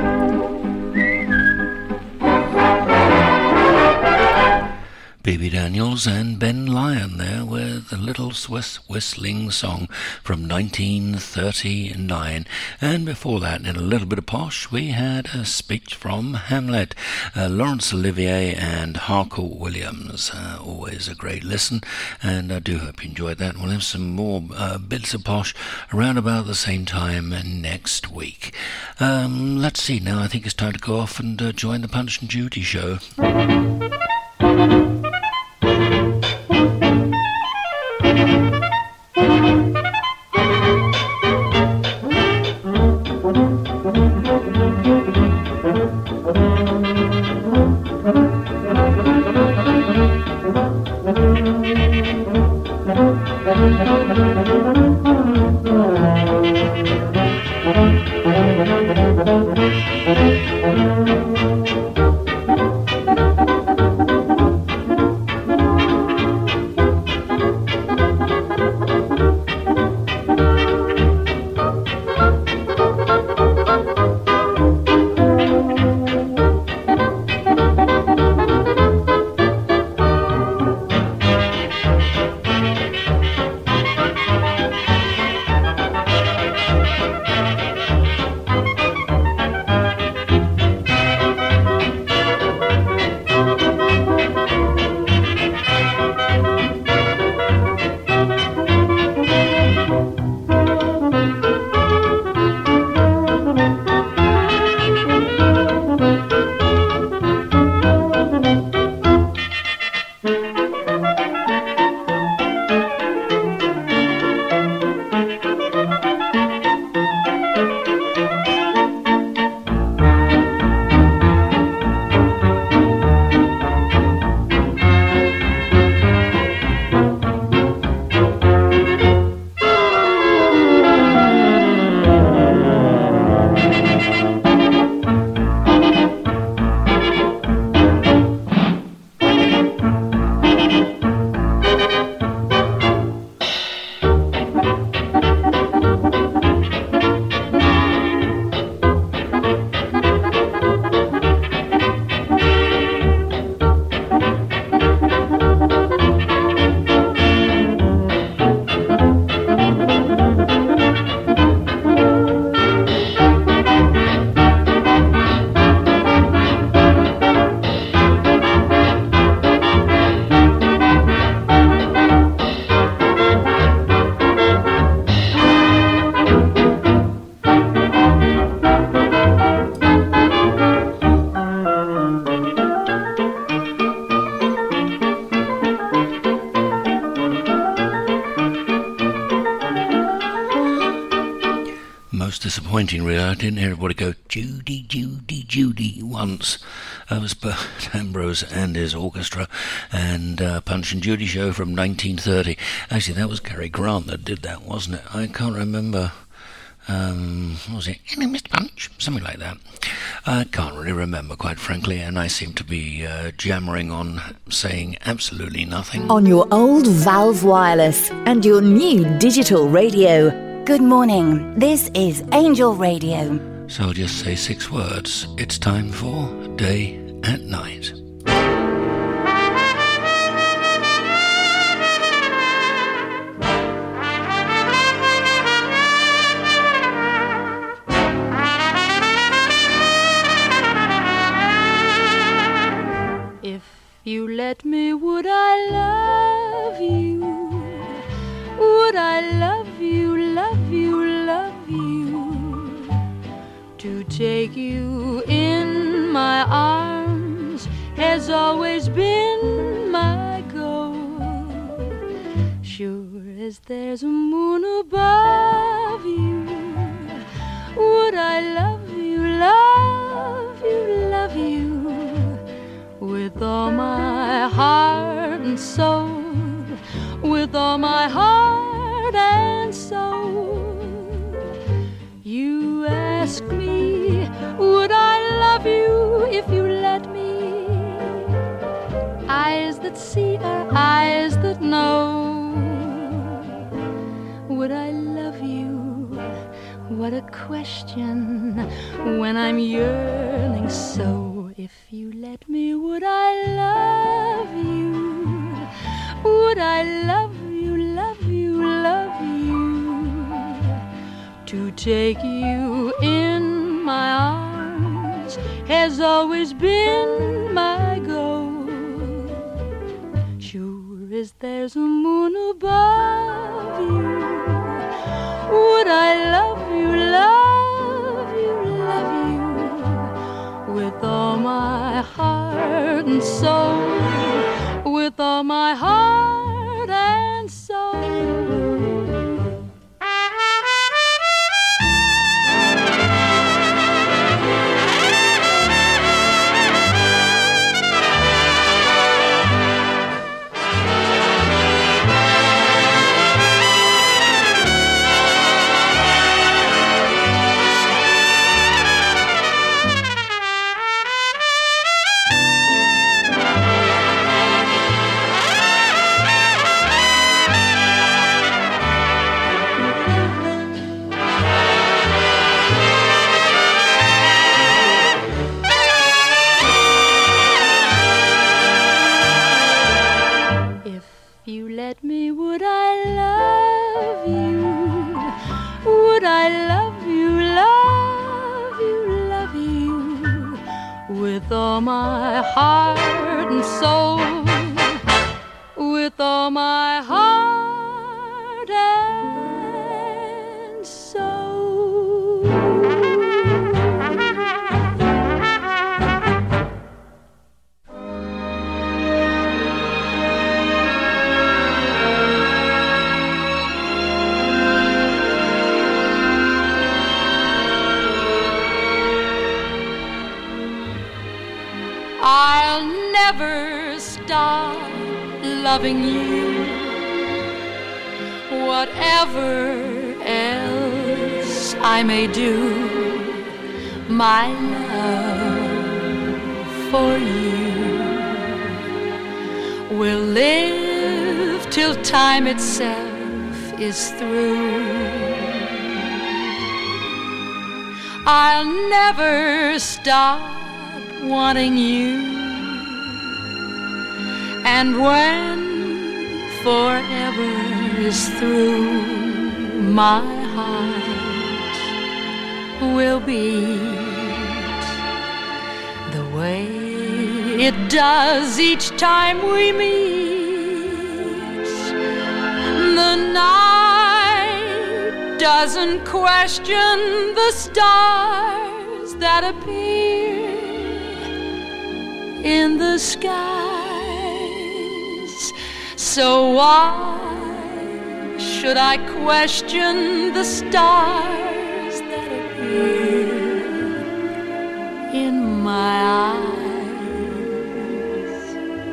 B.B. Daniels and Ben Lyon there with a little Swiss whistling song from 1939. And before that, in a little bit of posh, we had a speech from Hamlet. Laurence Olivier and Harcourt Williams. Always a great listen, and I do hope you enjoyed that. We'll have some more bits of posh around about the same time next week. Let's see now. I think it's time to go off and join the Punch and Judy show. Disappointing, really. I didn't hear everybody go Judy, Judy, Judy once. That was Bert Ambrose and his orchestra, and Punch and Judy show from 1930. Actually, that was Cary Grant that did that, wasn't it? I can't remember What was it? Mr. Punch? Something like that. I can't really remember, quite frankly, and I seem to be jammering on, saying absolutely nothing. On your old Valve Wireless and your new digital radio. Good morning. This is Angel Radio. So I'll just say 6 words. It's time for Day at Night. You let me, would I love you? Would I love you, love you, love you? To take you in my arms has always been my goal. Sure as there's a moon above you, would I love you, love you, love you? With all my heart and soul, with all my heart and soul. You ask me, would I love you if you let me? Eyes that see are eyes that know. Would I love you? What a question when I'm yearning so. If you let me, would I love you? Would I love you, love you, love you? To take you in my arms has always been my goal. Sure as there's a moon above you, would I love you, love you, love you? With all my heart and soul, with all my heart and soul. Let me, would I love you? Would I love you, love you, love you? With all my heart and soul, with all my heart and soul. I'll never stop loving you, whatever else I may do. My love for you will live till time itself is through. I'll never stop wanting you, and when forever is through, my heart will beat the way it does each time we meet. The night doesn't question the stars that appear in the skies, so why should I question the stars that appear in my eyes?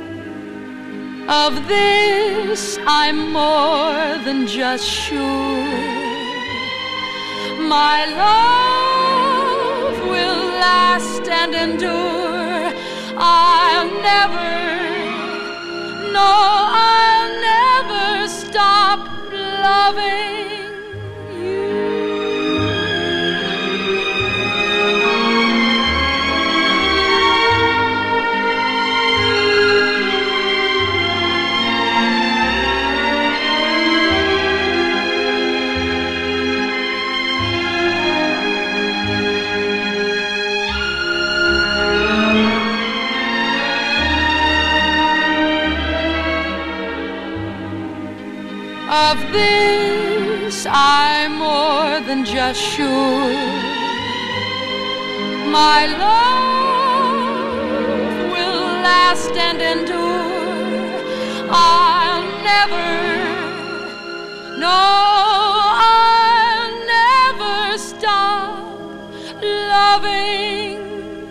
Of this I'm more than just sure. My love will last and endure. I'll never, no, I'll never stop loving. Of this I'm more than just sure. My love will last and endure. I'll never, no, I'll never stop loving.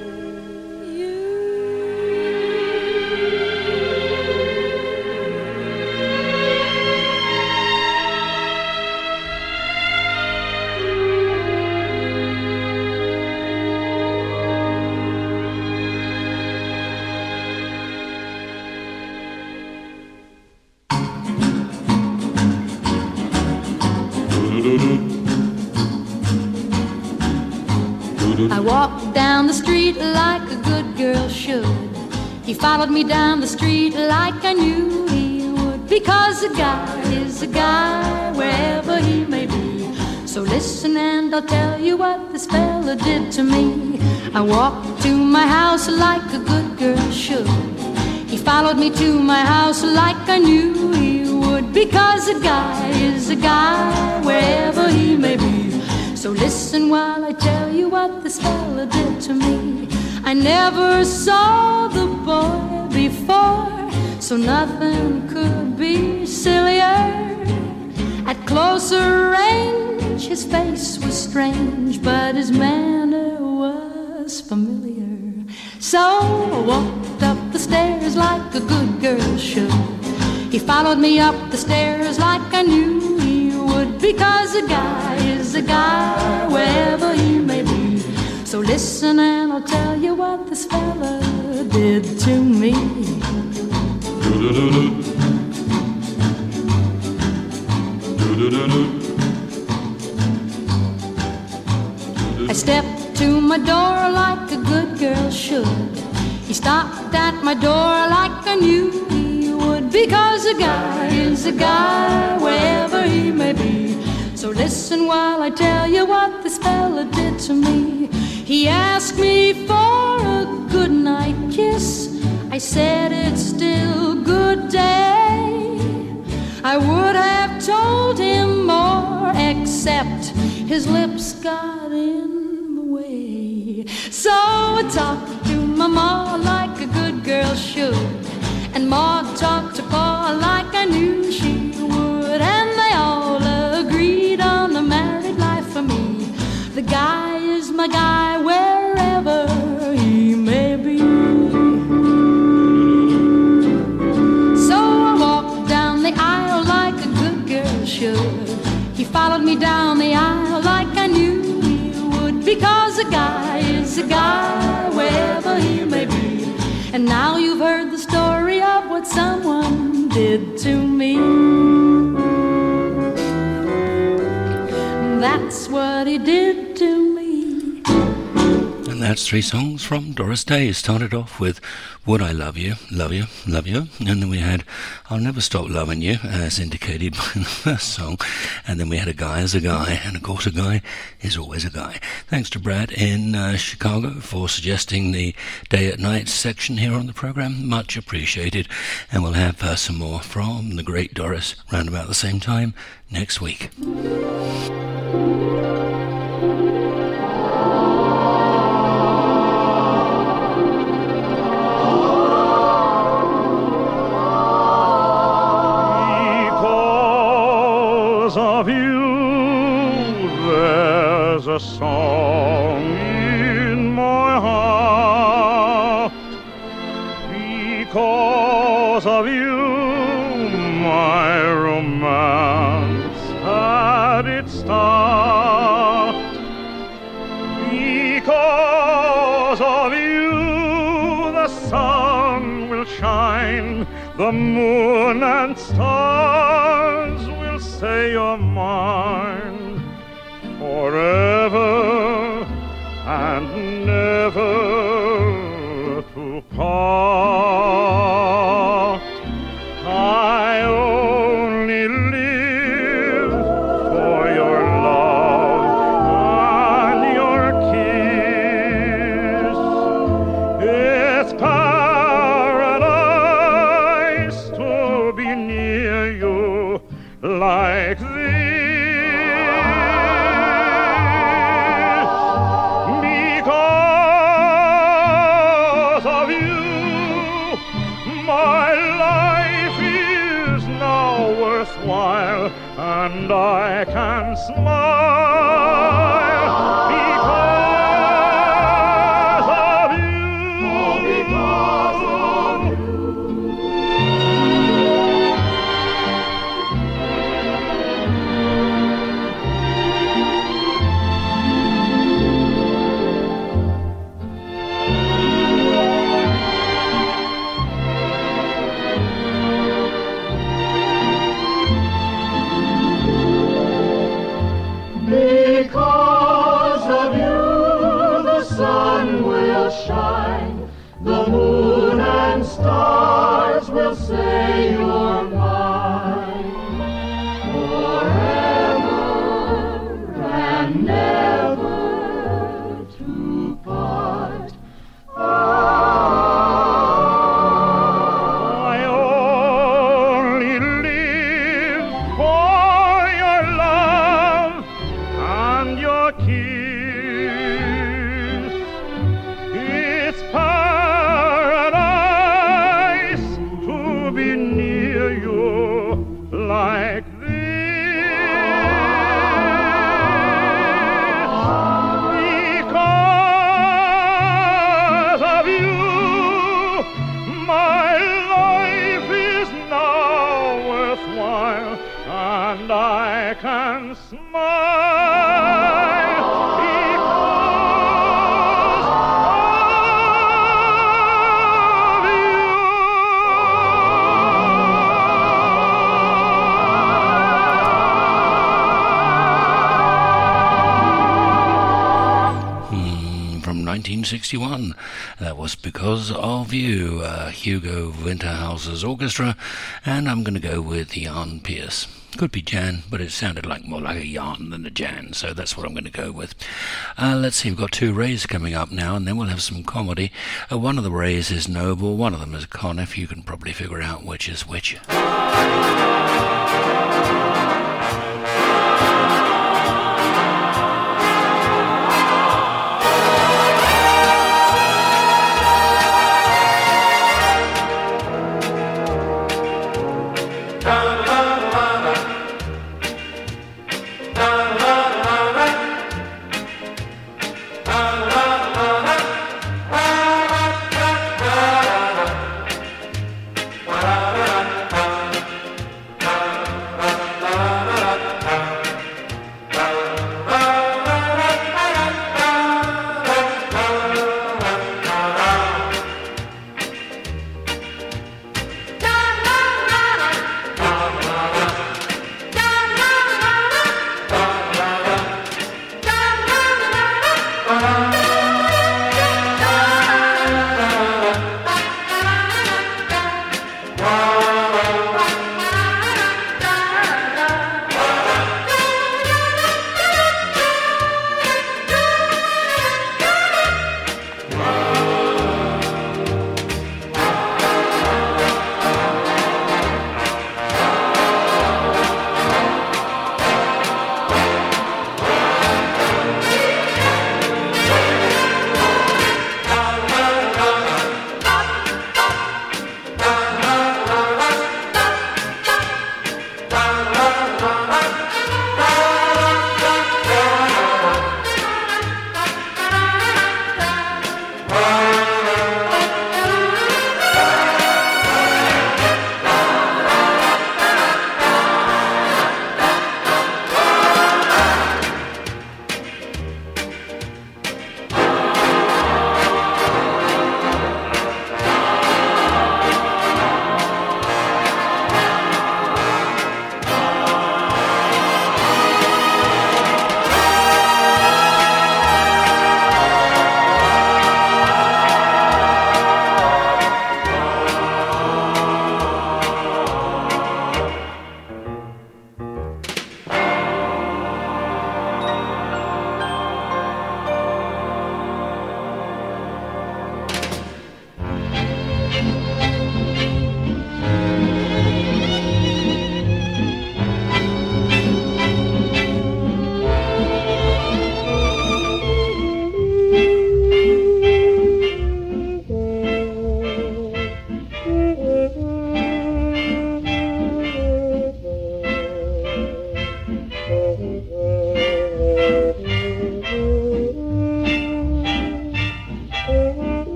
I walked down the street like a good girl should. He followed me down the street like I knew he would. Because a guy is a guy wherever he may be. So listen and I'll tell you what this fella did to me. I walked to my house like a good girl should. He followed me to my house like I knew he would. Because a guy is a guy wherever he may be. So listen while I tell you what this fella did to me. I never saw the boy before, so nothing could be sillier. At closer range, his face was strange, but his manner was familiar. So I walked up the stairs like a good girl should. He followed me up the stairs like I knew he would. Because a guy is a guy wherever he may be. So listen and I'll tell you what this fella did to me. I stepped to my door like a good girl should. He stopped at my door like I knew he would. Because a guy is a guy wherever he may be. So listen while I tell you what this fella did to me. He asked me for a goodnight kiss. I said it's still good day. I would have told him more, except his lips got in the way. So I talked to my ma like a good girl should. And Ma talked to Pa like I knew she would. And they all agreed on the married life for me. The guy is my guy wherever he may be. So I walked down the aisle like a good girl should. He followed me down the aisle like I knew he would. Because a guy is a guy wherever he may be. And now you've heard the story of what someone did to me. That's what he did to me. And that's three songs from Doris Day. Started off with Would I Love You, Love You, Love You. And then we had I'll Never Stop Loving You, as indicated by the first song. And then we had A Guy is a Guy. And of course, a guy is always a guy. Thanks to Brad in Chicago for suggesting the day at night section here on the program. Much appreciated. And we'll have some more from the great Doris round about the same time next week. Of you, there's a song in my heart. Because of you, my romance had its start. the moon and stars will say you're mine forever and never to part. I only live for your love and your kiss. It's paradise to be near you like this. Because of you, my life is now worthwhile, and I can smile because of you. Because of you. Because of you, the sun will shine, the moon and stars will say you're mine forever and never to part. I only live for your love and your kiss. It's paradise to be near you like this. Because of you, my life is now worthwhile, and I can smile because of you. From 1961, that was Because of You, Hugo Winterhouse's orchestra, and I'm going to go with Jan Peerce. Could be Jan, but it sounded more like a yarn than a Jan, so that's what I'm going to go with. Let's see, we've got two Rays coming up now, and then we'll have some comedy. One of the Rays is Noble, one of them is Conniff. You can probably figure out which is which.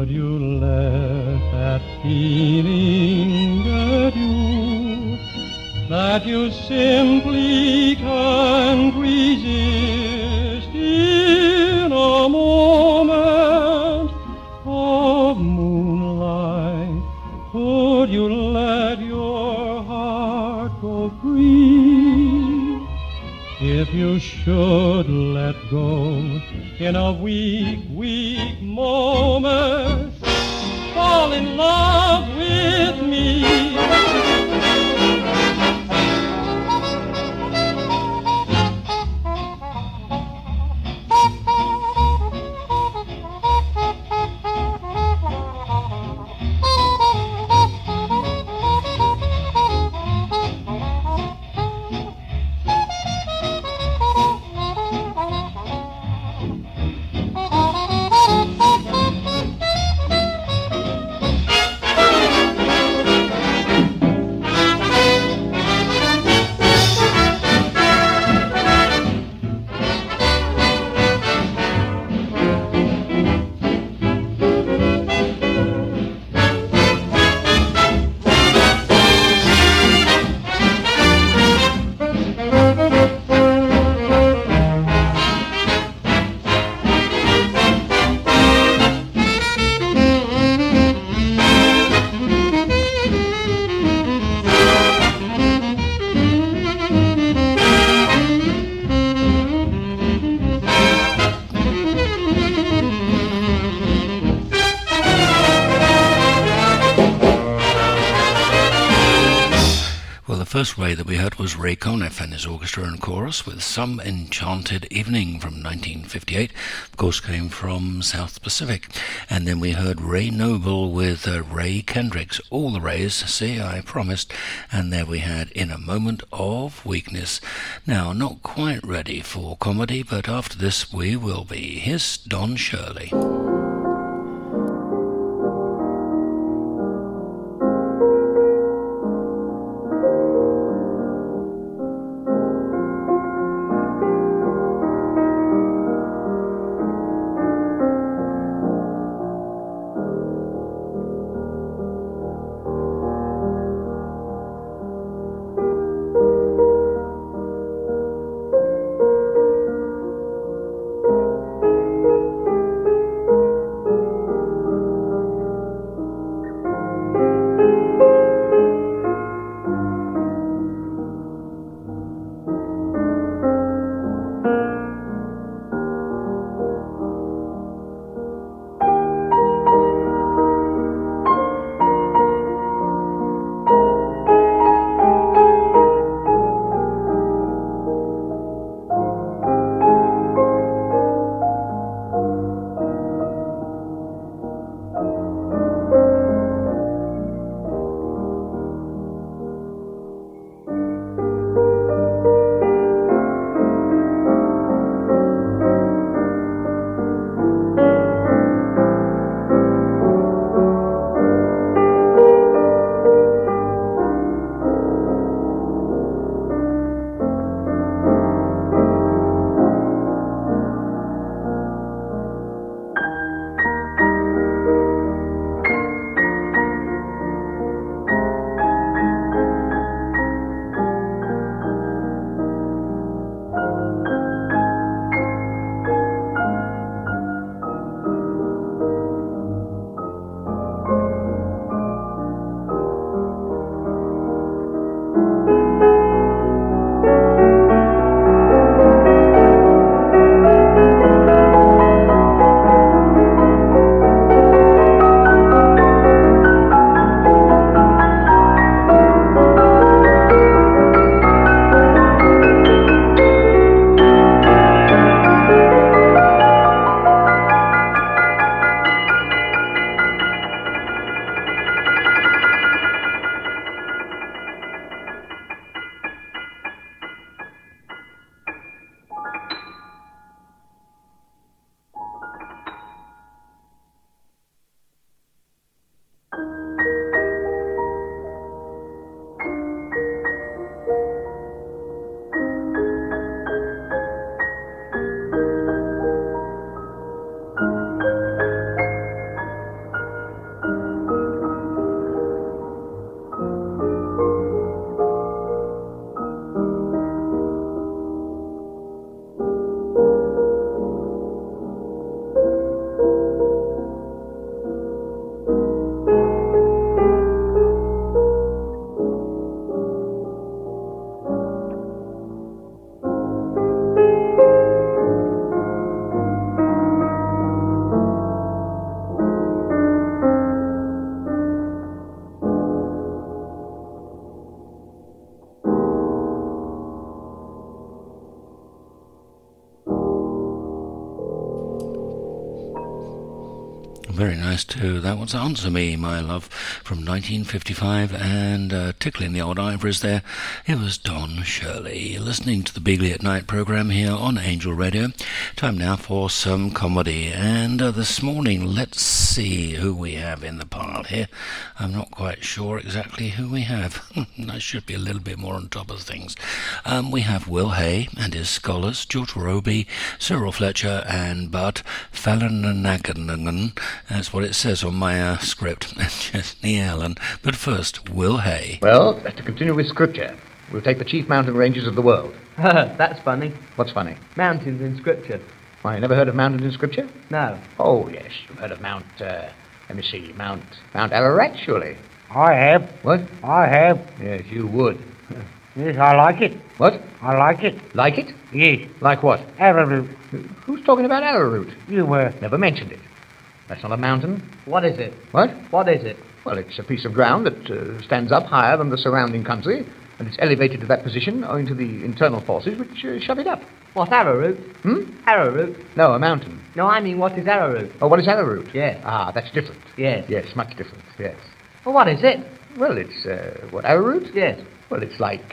should you let that feeling get you, that you simply can't resist in a moment of moonlight, could you let your heart go free? If you should let go in a weak moment, fall in love with me. First Ray that we heard was Ray Conniff and his orchestra and chorus with Some Enchanted Evening from 1958, of course came from South Pacific. And then we heard Ray Noble with Ray Kendricks, all the Rays, see I promised. And there we had In a Moment of Weakness. Now, not quite ready for comedy, but after this we will be. Here's Don Shirley. very nice too. That was Answer Me, My Love, from 1955, and tickling the old ivories there, it was Don Shirley. Listening to the Beagley at Night programme here on Angel Radio. Time now for some comedy, and this morning, let's see who we have in the pile here. I'm not quite sure exactly who we have. I should be a little bit more on top of things. We have Will Hay and his scholars, George Roby, Cyril Fletcher, and Bart Fallanaganan. That's what it says on my script. Chesney Allen. But first, Will Hay. Well, to continue with scripture, we'll take the chief mountain ranges of the world. That's funny. What's funny? Mountains in scripture. Why, you never heard of mountains in scripture? No. Oh, yes, you've heard of Mount Ararat, surely. I have. What? I have. Yes, you would. Yes, I like it. What? I like it. Like it? Yes. Like what? Arrowroot. Who's talking about arrowroot? You were. Never mentioned it. That's not a mountain. What is it? What? What is it? Well, it's a piece of ground that stands up higher than the surrounding country, and it's elevated to that position owing to the internal forces which shove it up. What, arrowroot? Arrowroot? No, a mountain. No, I mean, what is arrowroot? Oh, what is arrowroot? Yes. Ah, that's different. Yes. Yes, much different, yes. Well, what is it? Well, it's, what, arrowroot? Yes. Well, it's like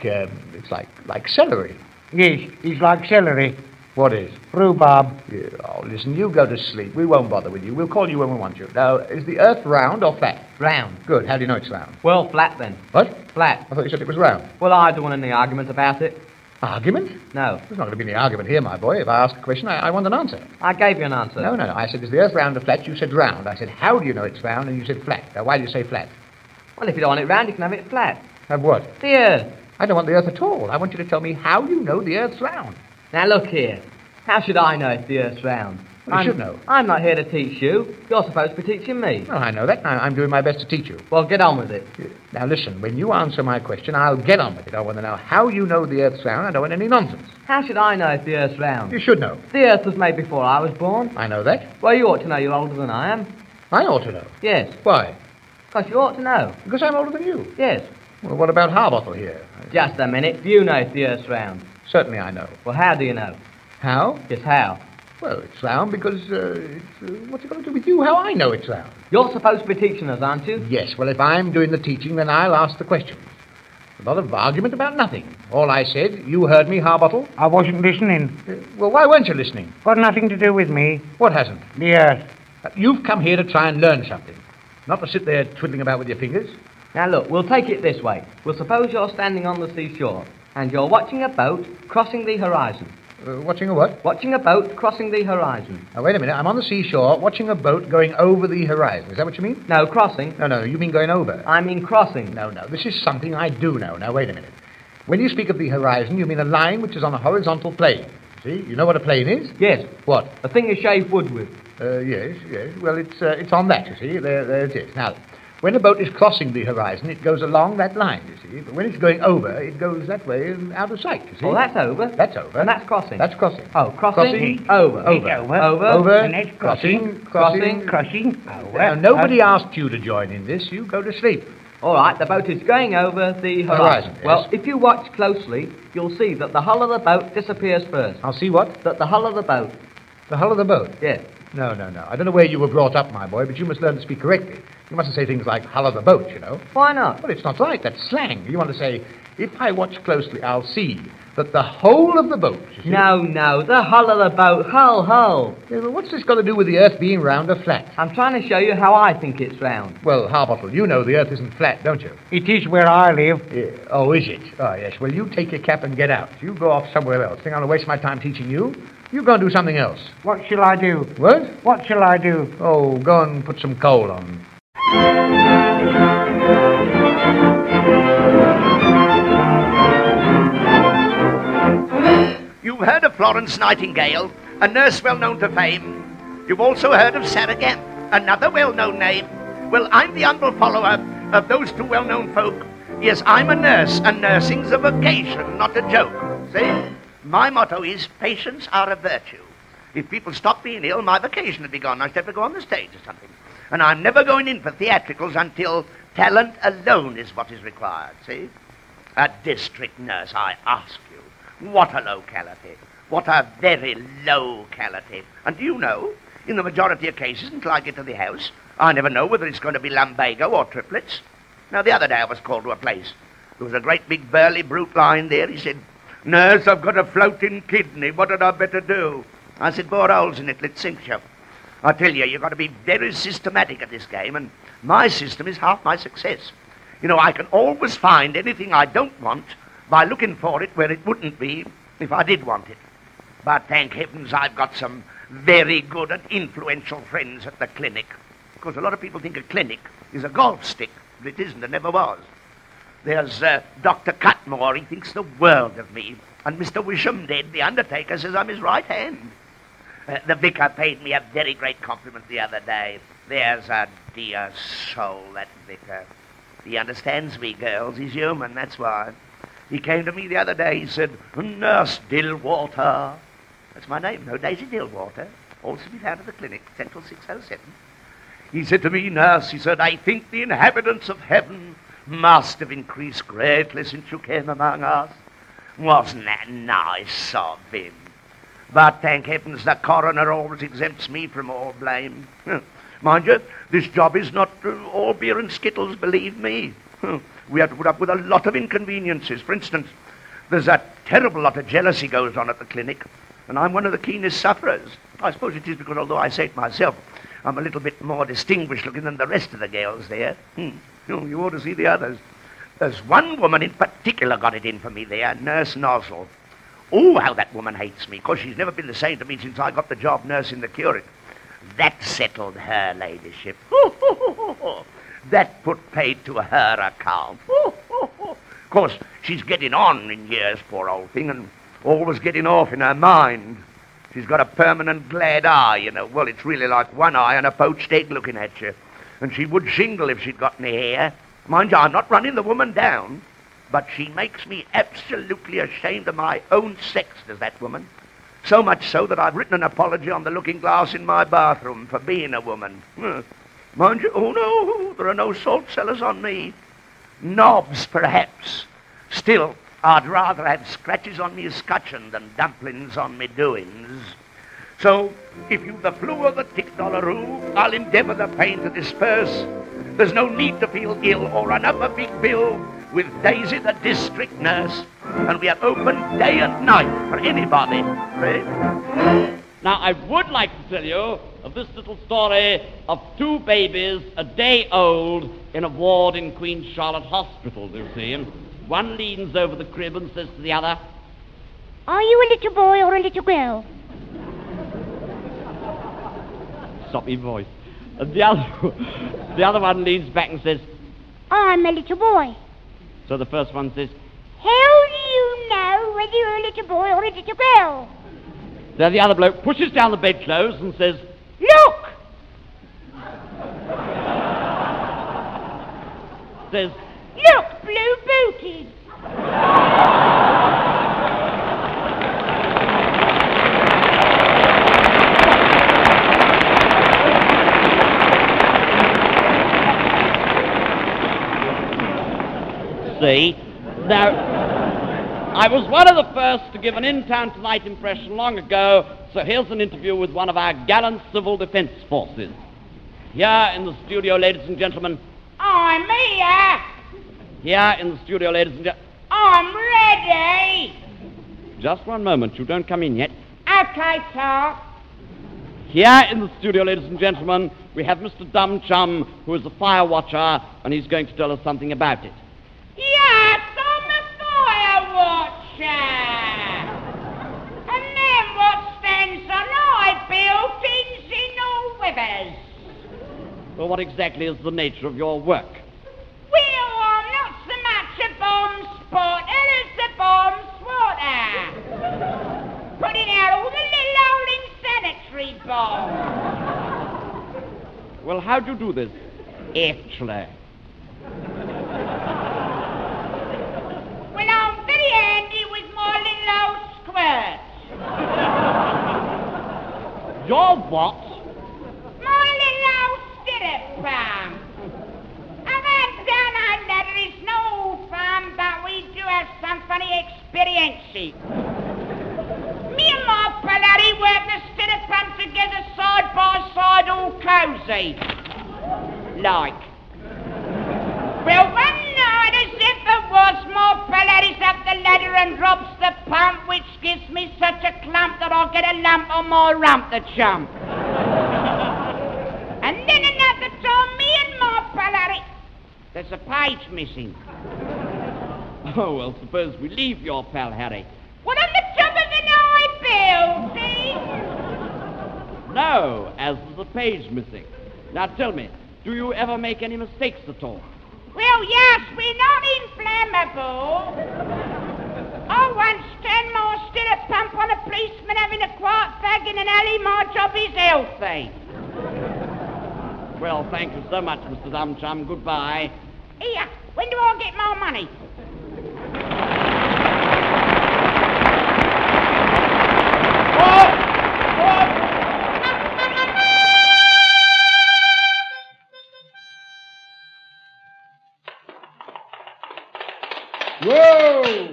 celery. Yes, it's like celery. What is? Rhubarb. Yeah, oh, listen, you go to sleep. We won't bother with you. We'll call you when we want you. Now, is the Earth round or flat? Round. Good. How do you know it's round? Well, flat then. What? Flat. I thought you said it was round. Well, I don't want any argument about it. Argument? No. There's not going to be any argument here, my boy. If I ask a question, I want an answer. I gave you an answer. No. I said, is the Earth round or flat? You said round. I said, how do you know it's round? And you said flat. Now, why do you say flat? Well, if you don't want it round, you can have it flat. Have what? The Earth. I don't want the Earth at all. I want you to tell me how you know the Earth's round. Now, look here. How should I know if the Earth's round? Well, you should know. I'm not here to teach you. You're supposed to be teaching me. Oh, I know that. I'm doing my best to teach you. Well, get on with it. Now, listen, when you answer my question, I'll get on with it. I want to know how you know the Earth's round. I don't want any nonsense. How should I know if the Earth's round? You should know. The Earth was made before I was born. I know that. Well, you ought to know. You're older than I am. I ought to know? Yes. Why? Because you ought to know. Because I'm older than you? Yes. Well, what about Harbottle here? Just a minute. Do you know if the Earth's round? Certainly I know. Well, how do you know? How? Yes, how? Well, it's round because, what's it got to do with you, how I know it's round? You're supposed to be teaching us, aren't you? Yes, well, if I'm doing the teaching, then I'll ask the questions. A lot of argument about nothing. All I said, you heard me, Harbottle? I wasn't listening. Well, why weren't you listening? Got nothing to do with me. What hasn't? The Earth. You've come here to try and learn something, not to sit there twiddling about with your fingers. Now, look, we'll take it this way. We'll suppose you're standing on the seashore, and you're watching a boat crossing the horizon. Watching a what? Watching a boat crossing the horizon. Now, wait a minute. I'm on the seashore watching a boat going over the horizon. Is that what you mean? No, crossing. No, you mean going over. I mean crossing. No, this is something I do know. Now, wait a minute. When you speak of the horizon, you mean a line which is on a horizontal plane. See? You know what a plane is? Yes. What? A thing you shave wood with. Yes. Well, it's on that, you see. There it is. Now, when a boat is crossing the horizon, it goes along that line, you see. But when it's going over, it goes that way out of sight, you see. Oh, that's over. That's over. And that's crossing. That's crossing. Oh, crossing. Over. Over. And it's Crossing. Over. Now, nobody asked you to join in this. You go to sleep. All right, the boat is going over the horizon. Yes. Well, if you watch closely, you'll see that the hull of the boat disappears first. I'll see what? That the hull of the boat. The hull of the boat? Yes. No. I don't know where you were brought up, my boy, but you must learn to speak correctly. You mustn't say things like hull of the boat, you know. Why not? Well, it's not right. That's slang. You want to say, if I watch closely, I'll see that the whole of the boat, you see. No, the hull of the boat. Hull. Yeah, well, what's this got to do with the Earth being round or flat? I'm trying to show you how I think it's round. Well, Harbottle, you know the Earth isn't flat, don't you? It is where I live. Yeah. Oh, is it? Oh, yes. Well, you take your cap and get out. You go off somewhere else. Think I'm going to waste my time teaching you? You go and do something else. What shall I do? What? What shall I do? Oh, go and put some coal on. You've heard of Florence Nightingale, a nurse well known to fame. You've also heard of Sarah Gamp, another well-known name. Well, I'm the humble follower of those two well-known folk. Yes, I'm a nurse, and nursing's a vocation, not a joke. See? My motto is, patients are a virtue. If people stop being ill, my vacation would be gone. I'd have to go on the stage or something. And I'm never going in for theatricals until talent alone is what is required, see? A district nurse, I ask you. What a locality. What a very locality. And do you know, in the majority of cases until I get to the house. I never know whether it's going to be lumbago or triplets. Now, the other day I was called to a place. There was a great big burly brute lying there. He said, "Nurse, I've got a floating kidney. What had I better do?" I said, "Bore holes in it. Let's sink you." I tell you, you've got to be very systematic at this game, and my system is half my success. You know, I can always find anything I don't want by looking for it where it wouldn't be if I did want it. But thank heavens I've got some very good and influential friends at the clinic. Because a lot of people think a clinic is a golf stick, but it isn't, and never was. There's Dr. Cutmore, he thinks the world of me. And Mr. Wisham Dead, the undertaker, says I'm his right hand. The vicar paid me a very great compliment the other day. There's a dear soul, that vicar. He understands me, girls. He's human, that's why. He came to me the other day. He said, "Nurse Dillwater." That's my name, no, Daisy Dillwater. Also be found at the clinic, Central 607. He said to me, "Nurse," he said, "I think the inhabitants of heaven must have increased greatly since you came among us." Wasn't that nice of him? But thank heavens the coroner always exempts me from all blame. Mind you, this job is not all beer and skittles, believe me. We have to put up with a lot of inconveniences. For instance, there's a terrible lot of jealousy goes on at the clinic, and I'm one of the keenest sufferers. I suppose it is because, although I say it myself, I'm a little bit more distinguished looking than the rest of the girls there. You ought to see the others. There's one woman in particular got it in for me there, Nurse Nozzle. Oh, how that woman hates me, because she's never been the same to me since I got the job nursing the curate. That settled her ladyship. That put paid to her account. Of course, she's getting on in years, poor old thing, and always getting off in her mind. She's got a permanent glad eye, you know. Well, it's really like one eye and a poached egg looking at you. And she would shingle if she'd got any hair. Mind you, I'm not running the woman down, but she makes me absolutely ashamed of my own sex, does that woman. So much so that I've written an apology on the looking glass in my bathroom for being a woman. Mind you, oh no, there are no salt cellars on me. Knobs, perhaps. Still, I'd rather have scratches on me scutcheon than dumplings on me doings. So, if you've the flu or the tick-dollaroo, I'll endeavour the pain to disperse. There's no need to feel ill or run up a big bill with Daisy, the district nurse, and we are open day and night for anybody. Right? Now, I would like to tell you of this little story of two babies a day old in a ward in Queen Charlotte Hospital, you see. And one leans over the crib and says to the other, "Are you a little boy or a little girl?" Stop your voice. And the other one leans back and says, "I'm a little boy." So the first one says, "How do you know whether you're a little boy or a little girl?" Then the other bloke pushes down the bedclothes and says, "Look!" Says, "Look, blue booties." See? Now, I was one of the first to give an in-town tonight impression long ago, so here's an interview with one of our gallant civil defense forces. Here in the studio, ladies and gentlemen. I'm here. Here in the studio, ladies and gentlemen. I'm ready. Just one moment, you don't come in yet. Okay, sir. Here in the studio, ladies and gentlemen, we have Mr. Dum Chum, who is a fire watcher, and he's going to tell us something about it. Yes, I'm a fire watcher. And then what stands on I buildings in all weathers. Well, what exactly is the nature of your work? Well, I'm not so much a bomb spotter as a bomb swatter. Putting out all the little old insanitary bombs. Well, how do you do this, actually? Well, I'm very handy with my little old squirt. Your what? My little old stirrup farm. And that down under is no farm, but we do have some funny experiences. Me and my pal Harry work the stirrup farm together side by see. Like. Well, one night, as if it was, my fella is up the ladder and drops the pump, which gives me such a clump that I'll get a lump on my rump, the chump. And then another time, me and my fella... There's a page missing. Oh, well, suppose we leave your pal, Harry. What, on the top of an high building? No, as there's a page missing. Now tell me, do you ever make any mistakes at all? Well, yes, we're not inflammable. I once turned my stirrup pump on a policeman having a quiet fag in an alley. My job is healthy. Well, thank you so much, Mr. Dumchum. Goodbye. Here, when do I get my money? Whoa!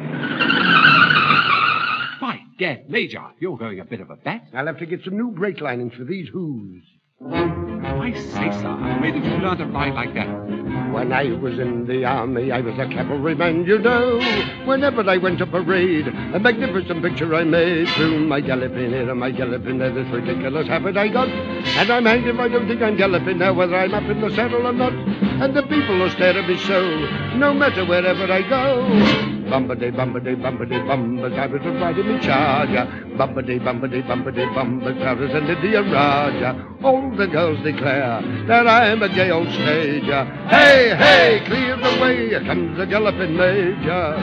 By gad, Major, you're going a bit of a bat. I'll have to get some new brake linings for these whoos. I say, sir, where did you learn to ride like that? When I was in the army, I was a cavalryman, you know. Whenever I went to parade, a magnificent picture I made. Through my galloping here and my galloping there, this ridiculous habit I got. And I'm hanged if I don't think I'm galloping now, whether I'm up in the saddle or not. And the people will stare at me so, no matter wherever I go. Bumpity, bumpity, bumpity, bumpers, I was riding in charger. Bumpity, bumpity, bumpity, bumpers, I was an Indian Raja. All the girls declare that I'm a gay old stager. Hey, hey, clear the way, here comes the galloping major.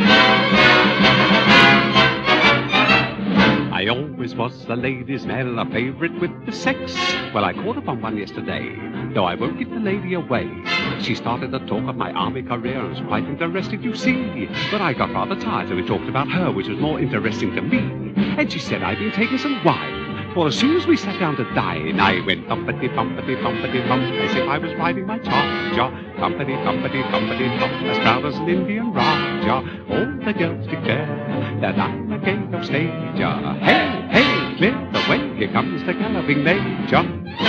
I always was a ladies' man, a favourite with the sex. Well, I caught upon one yesterday, though I won't give the lady away. She started to talk of my army career and was quite interested, you see. But I got rather tired, so we talked about her, which was more interesting to me. And she said I'd been taking some wine. For as soon as we sat down to dine, I went bumpity, bumpity, bumpity, bump, as if I was riding my charger. Bumpity, bumpity, bumpity, bump, as proud as an Indian Raja. All the girls declare that I'm a gay old stager. Hey, hey, clear the way, here comes the galloping major.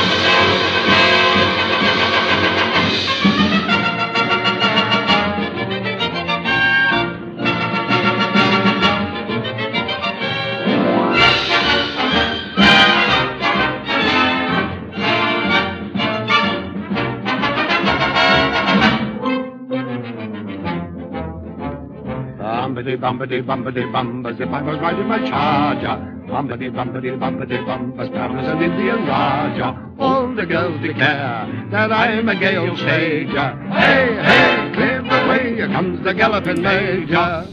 Bumpity, bumpity, bumpity, bump, as if I was riding my charger. Bumpity, bumpity, bumpity, bump, as proud as an Indian Raja. All the girls declare that I'm a gay old stager. Hey, hey, clear the way, here comes the galloping major.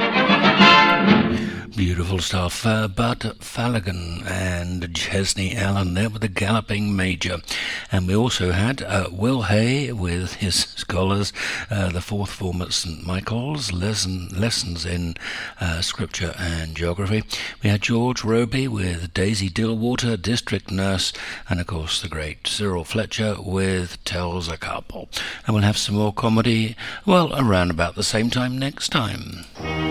Beautiful stuff. Bud Fallaghan and Chesney Allen there with the Galloping Major. And we also had Will Hay with his scholars, the fourth form at St Michael's, lessons in scripture and geography. We had George Roby with Daisy Dillwater, district nurse, and of course the great Cyril Fletcher with Tells a Couple. And we'll have some more comedy, well, around about the same time next time.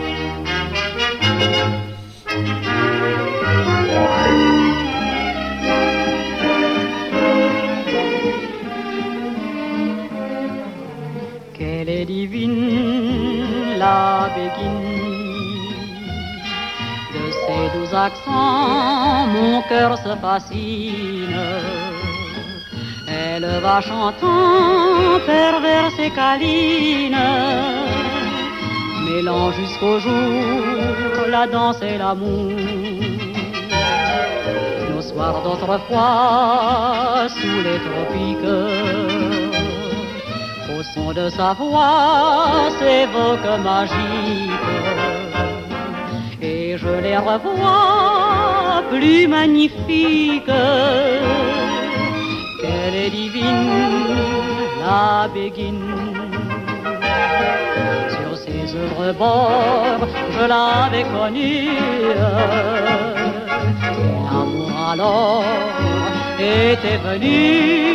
Qu'elle est divine, la béguine. De ses doux accents, mon cœur se fascine. Elle va chantant, perverse et câline, mêlant jusqu'au jour la danse et l'amour. Nos soirs d'autrefois sous les tropiques, au son de sa voix s'évoque magique. Et je les revois plus magnifiques. Qu'elle est divine, la béguine. Sur ses heureux bords, je l'avais connue. Et l'amour alors était venu.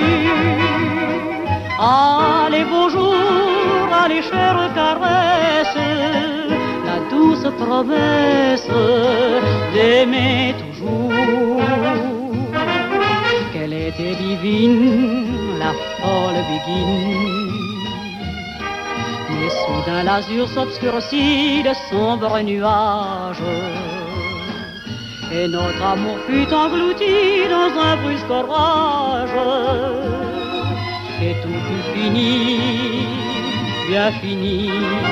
Ah, les beaux jours, ah, les chères caresses, la douce promesse d'aimer toujours. Elle était divine, la folle Begin. Mais soudain l'azur s'obscurcit de sombres nuages, et notre amour fut englouti dans un brusque orage, et tout fut fini, bien fini.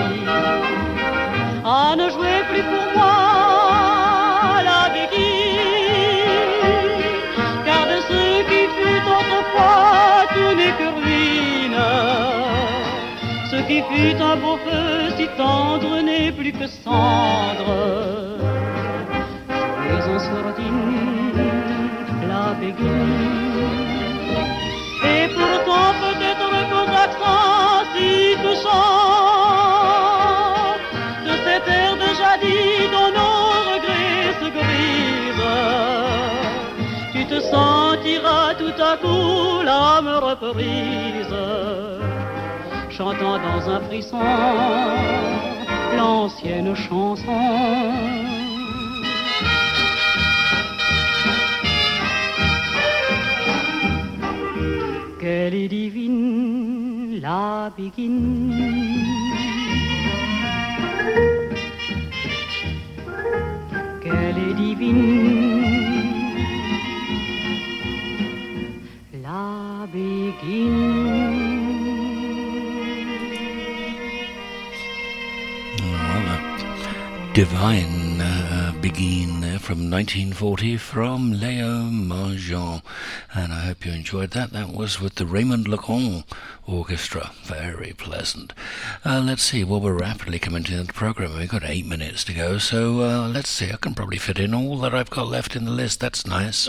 À ne jouer plus pour moi la béguine, car de ce qui fut autrefois tout n'est que ruine. Ce qui fut un beau feu si tendre n'est plus que cendre. Jouez en sourdine la béguine, et pourtant peut-être qu'aux accents si touchants de cet air de jadis dont nos regrets se grisent, tu te sentiras tout à coup l'âme reprise, chantant dans un frisson l'ancienne chanson. Qu'elle est divine, la Begin. Qu'elle est divine, la Begin. Divine Begin there from 1940 from Léo Marjan, and I hope you enjoyed that. That was with the Raymond Leconte Orchestra. Very pleasant. Let's see, well, we're rapidly coming to the programme. We've got 8 minutes to go, so let's see, I can probably fit in all that I've got left in the list. That's nice.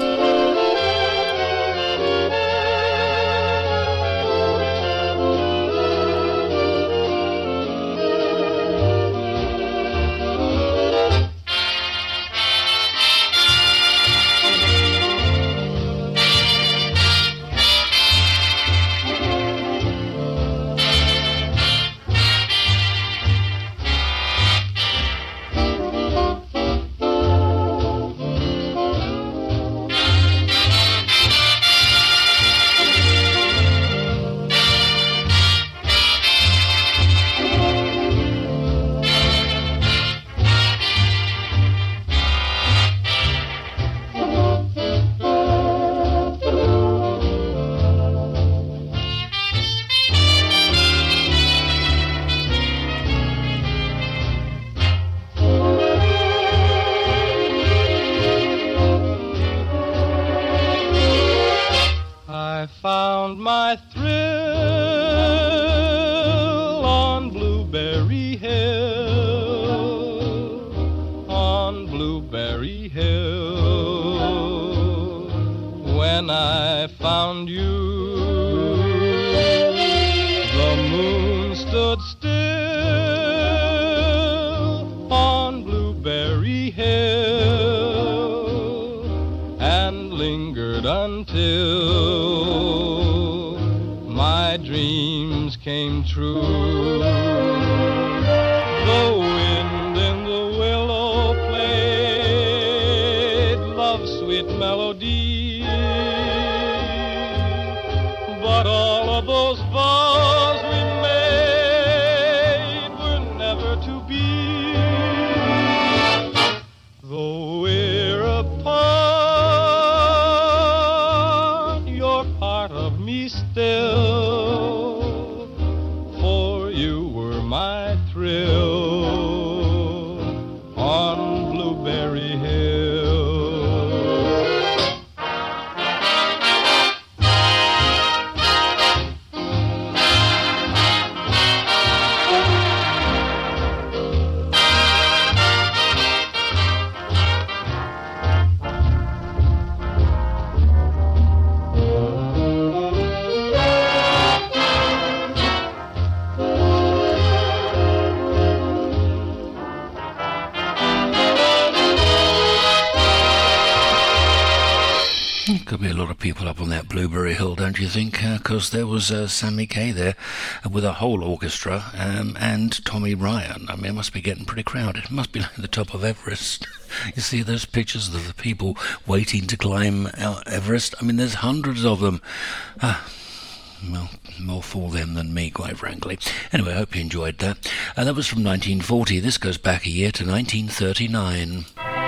people up on that Blueberry Hill, don't you think? Because there was Sammy Kaye there with a whole orchestra and Tommy Ryan. I mean, it must be getting pretty crowded. It must be like the top of Everest. You see those pictures of the people waiting to climb Everest? I mean, there's hundreds of them. Well, more for them than me, quite frankly. Anyway, I hope you enjoyed that. That was from 1940. This goes back a year to 1939.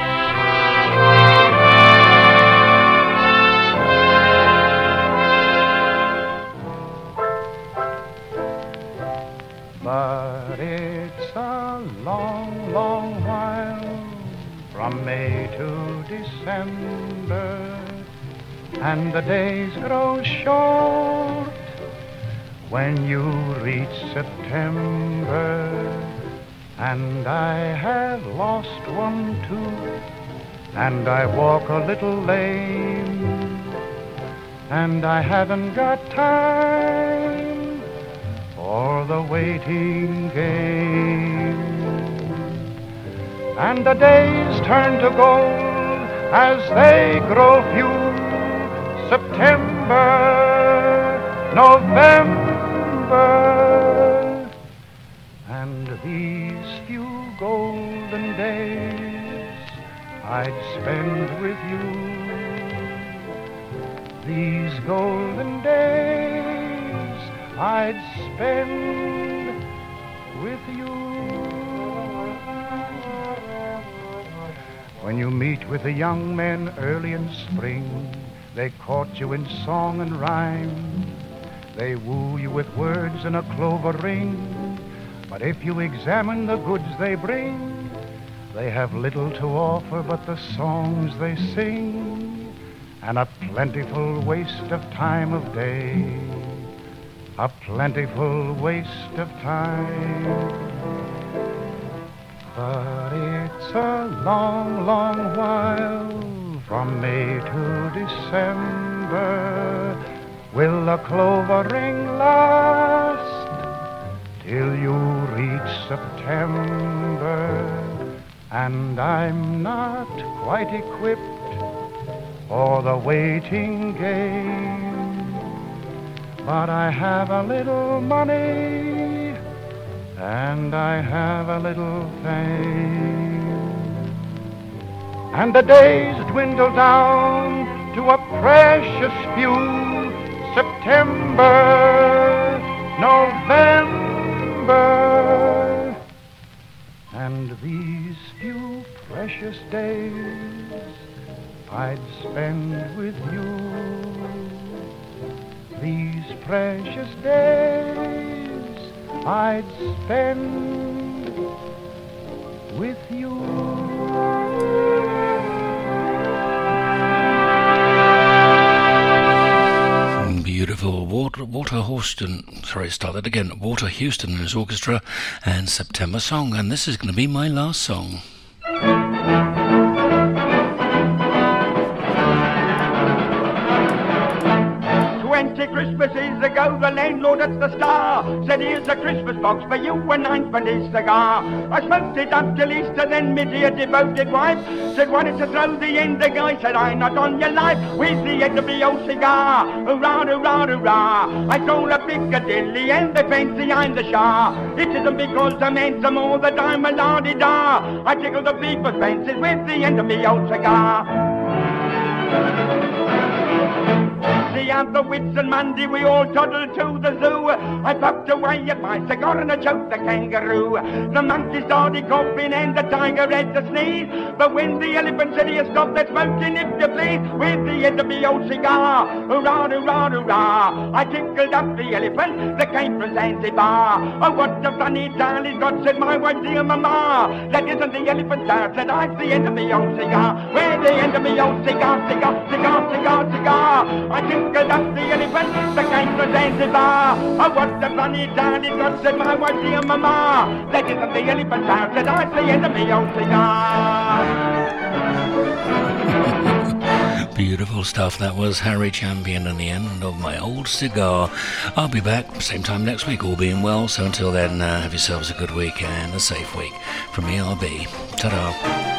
But it's a long, long while from May to December, and the days grow short when you reach September. And I have lost one tooth, and I walk a little lame, and I haven't got time for the waiting game. And the days turn to gold as they grow few. September, November, and these few golden days I'd spend with you. These golden days I'd spend with you. When you meet with the young men early in spring, they court you in song and rhyme. They woo you with words and a clover ring. But if you examine the goods they bring, they have little to offer but the songs they sing, and a plentiful waste of time of day. A plentiful waste of time. But it's a long, long while from May to December. Will the clover ring last till you reach September? And I'm not quite equipped for the waiting game, but I have a little money and I have a little fame. And the days dwindle down to a precious few. September, November, and these few precious days I'd spend with you. These precious days I'd spend with you. Beautiful. Walter Houston and his orchestra, and September Song. And this is going to be my last song. 20 Christmases ago, the landlord at the Star said, here's a Christmas box for you, a ninepence cigar. I smoked it up till Easter, then my dear devoted wife said, why don't you throw the end of guy? Said, I'm not on your life, where's the end of the old cigar? Hurrah, hurrah, hurrah. I told a Piccadilly and they fancy I'm the Shah. It isn't because I'm handsome all the time, a la-di-da. I tickle the people's fancies with the end of me old cigar. The other Whitsun Monday we all toddled to the zoo. I puffed away at my cigar and I choked the kangaroo. The monkey started coughing and the tiger had to sneeze. But when the elephant said he'd stop that smoking if you please, with the end of me old cigar, hurrah, hurrah, hurrah. I tickled up the elephant that came from Zanzibar. Oh, what a funny tale he's got, said my wife, dear mama. That isn't the elephant's house, said I, it's the end of me old cigar. Where's the end of me old cigar, cigar, cigar, cigar, cigar. I tickled up the elephant that came from Zanzibar. Oh, what a funny tale he's got, said my wife, dear mama. That isn't the elephant's house, said I, it's the end of me old cigar. Beautiful stuff. That was Harry Champion and the end of my old cigar. I'll be back same time next week, all being well. So until then, have yourselves a good week and a safe week. From me, RB. Ta-da.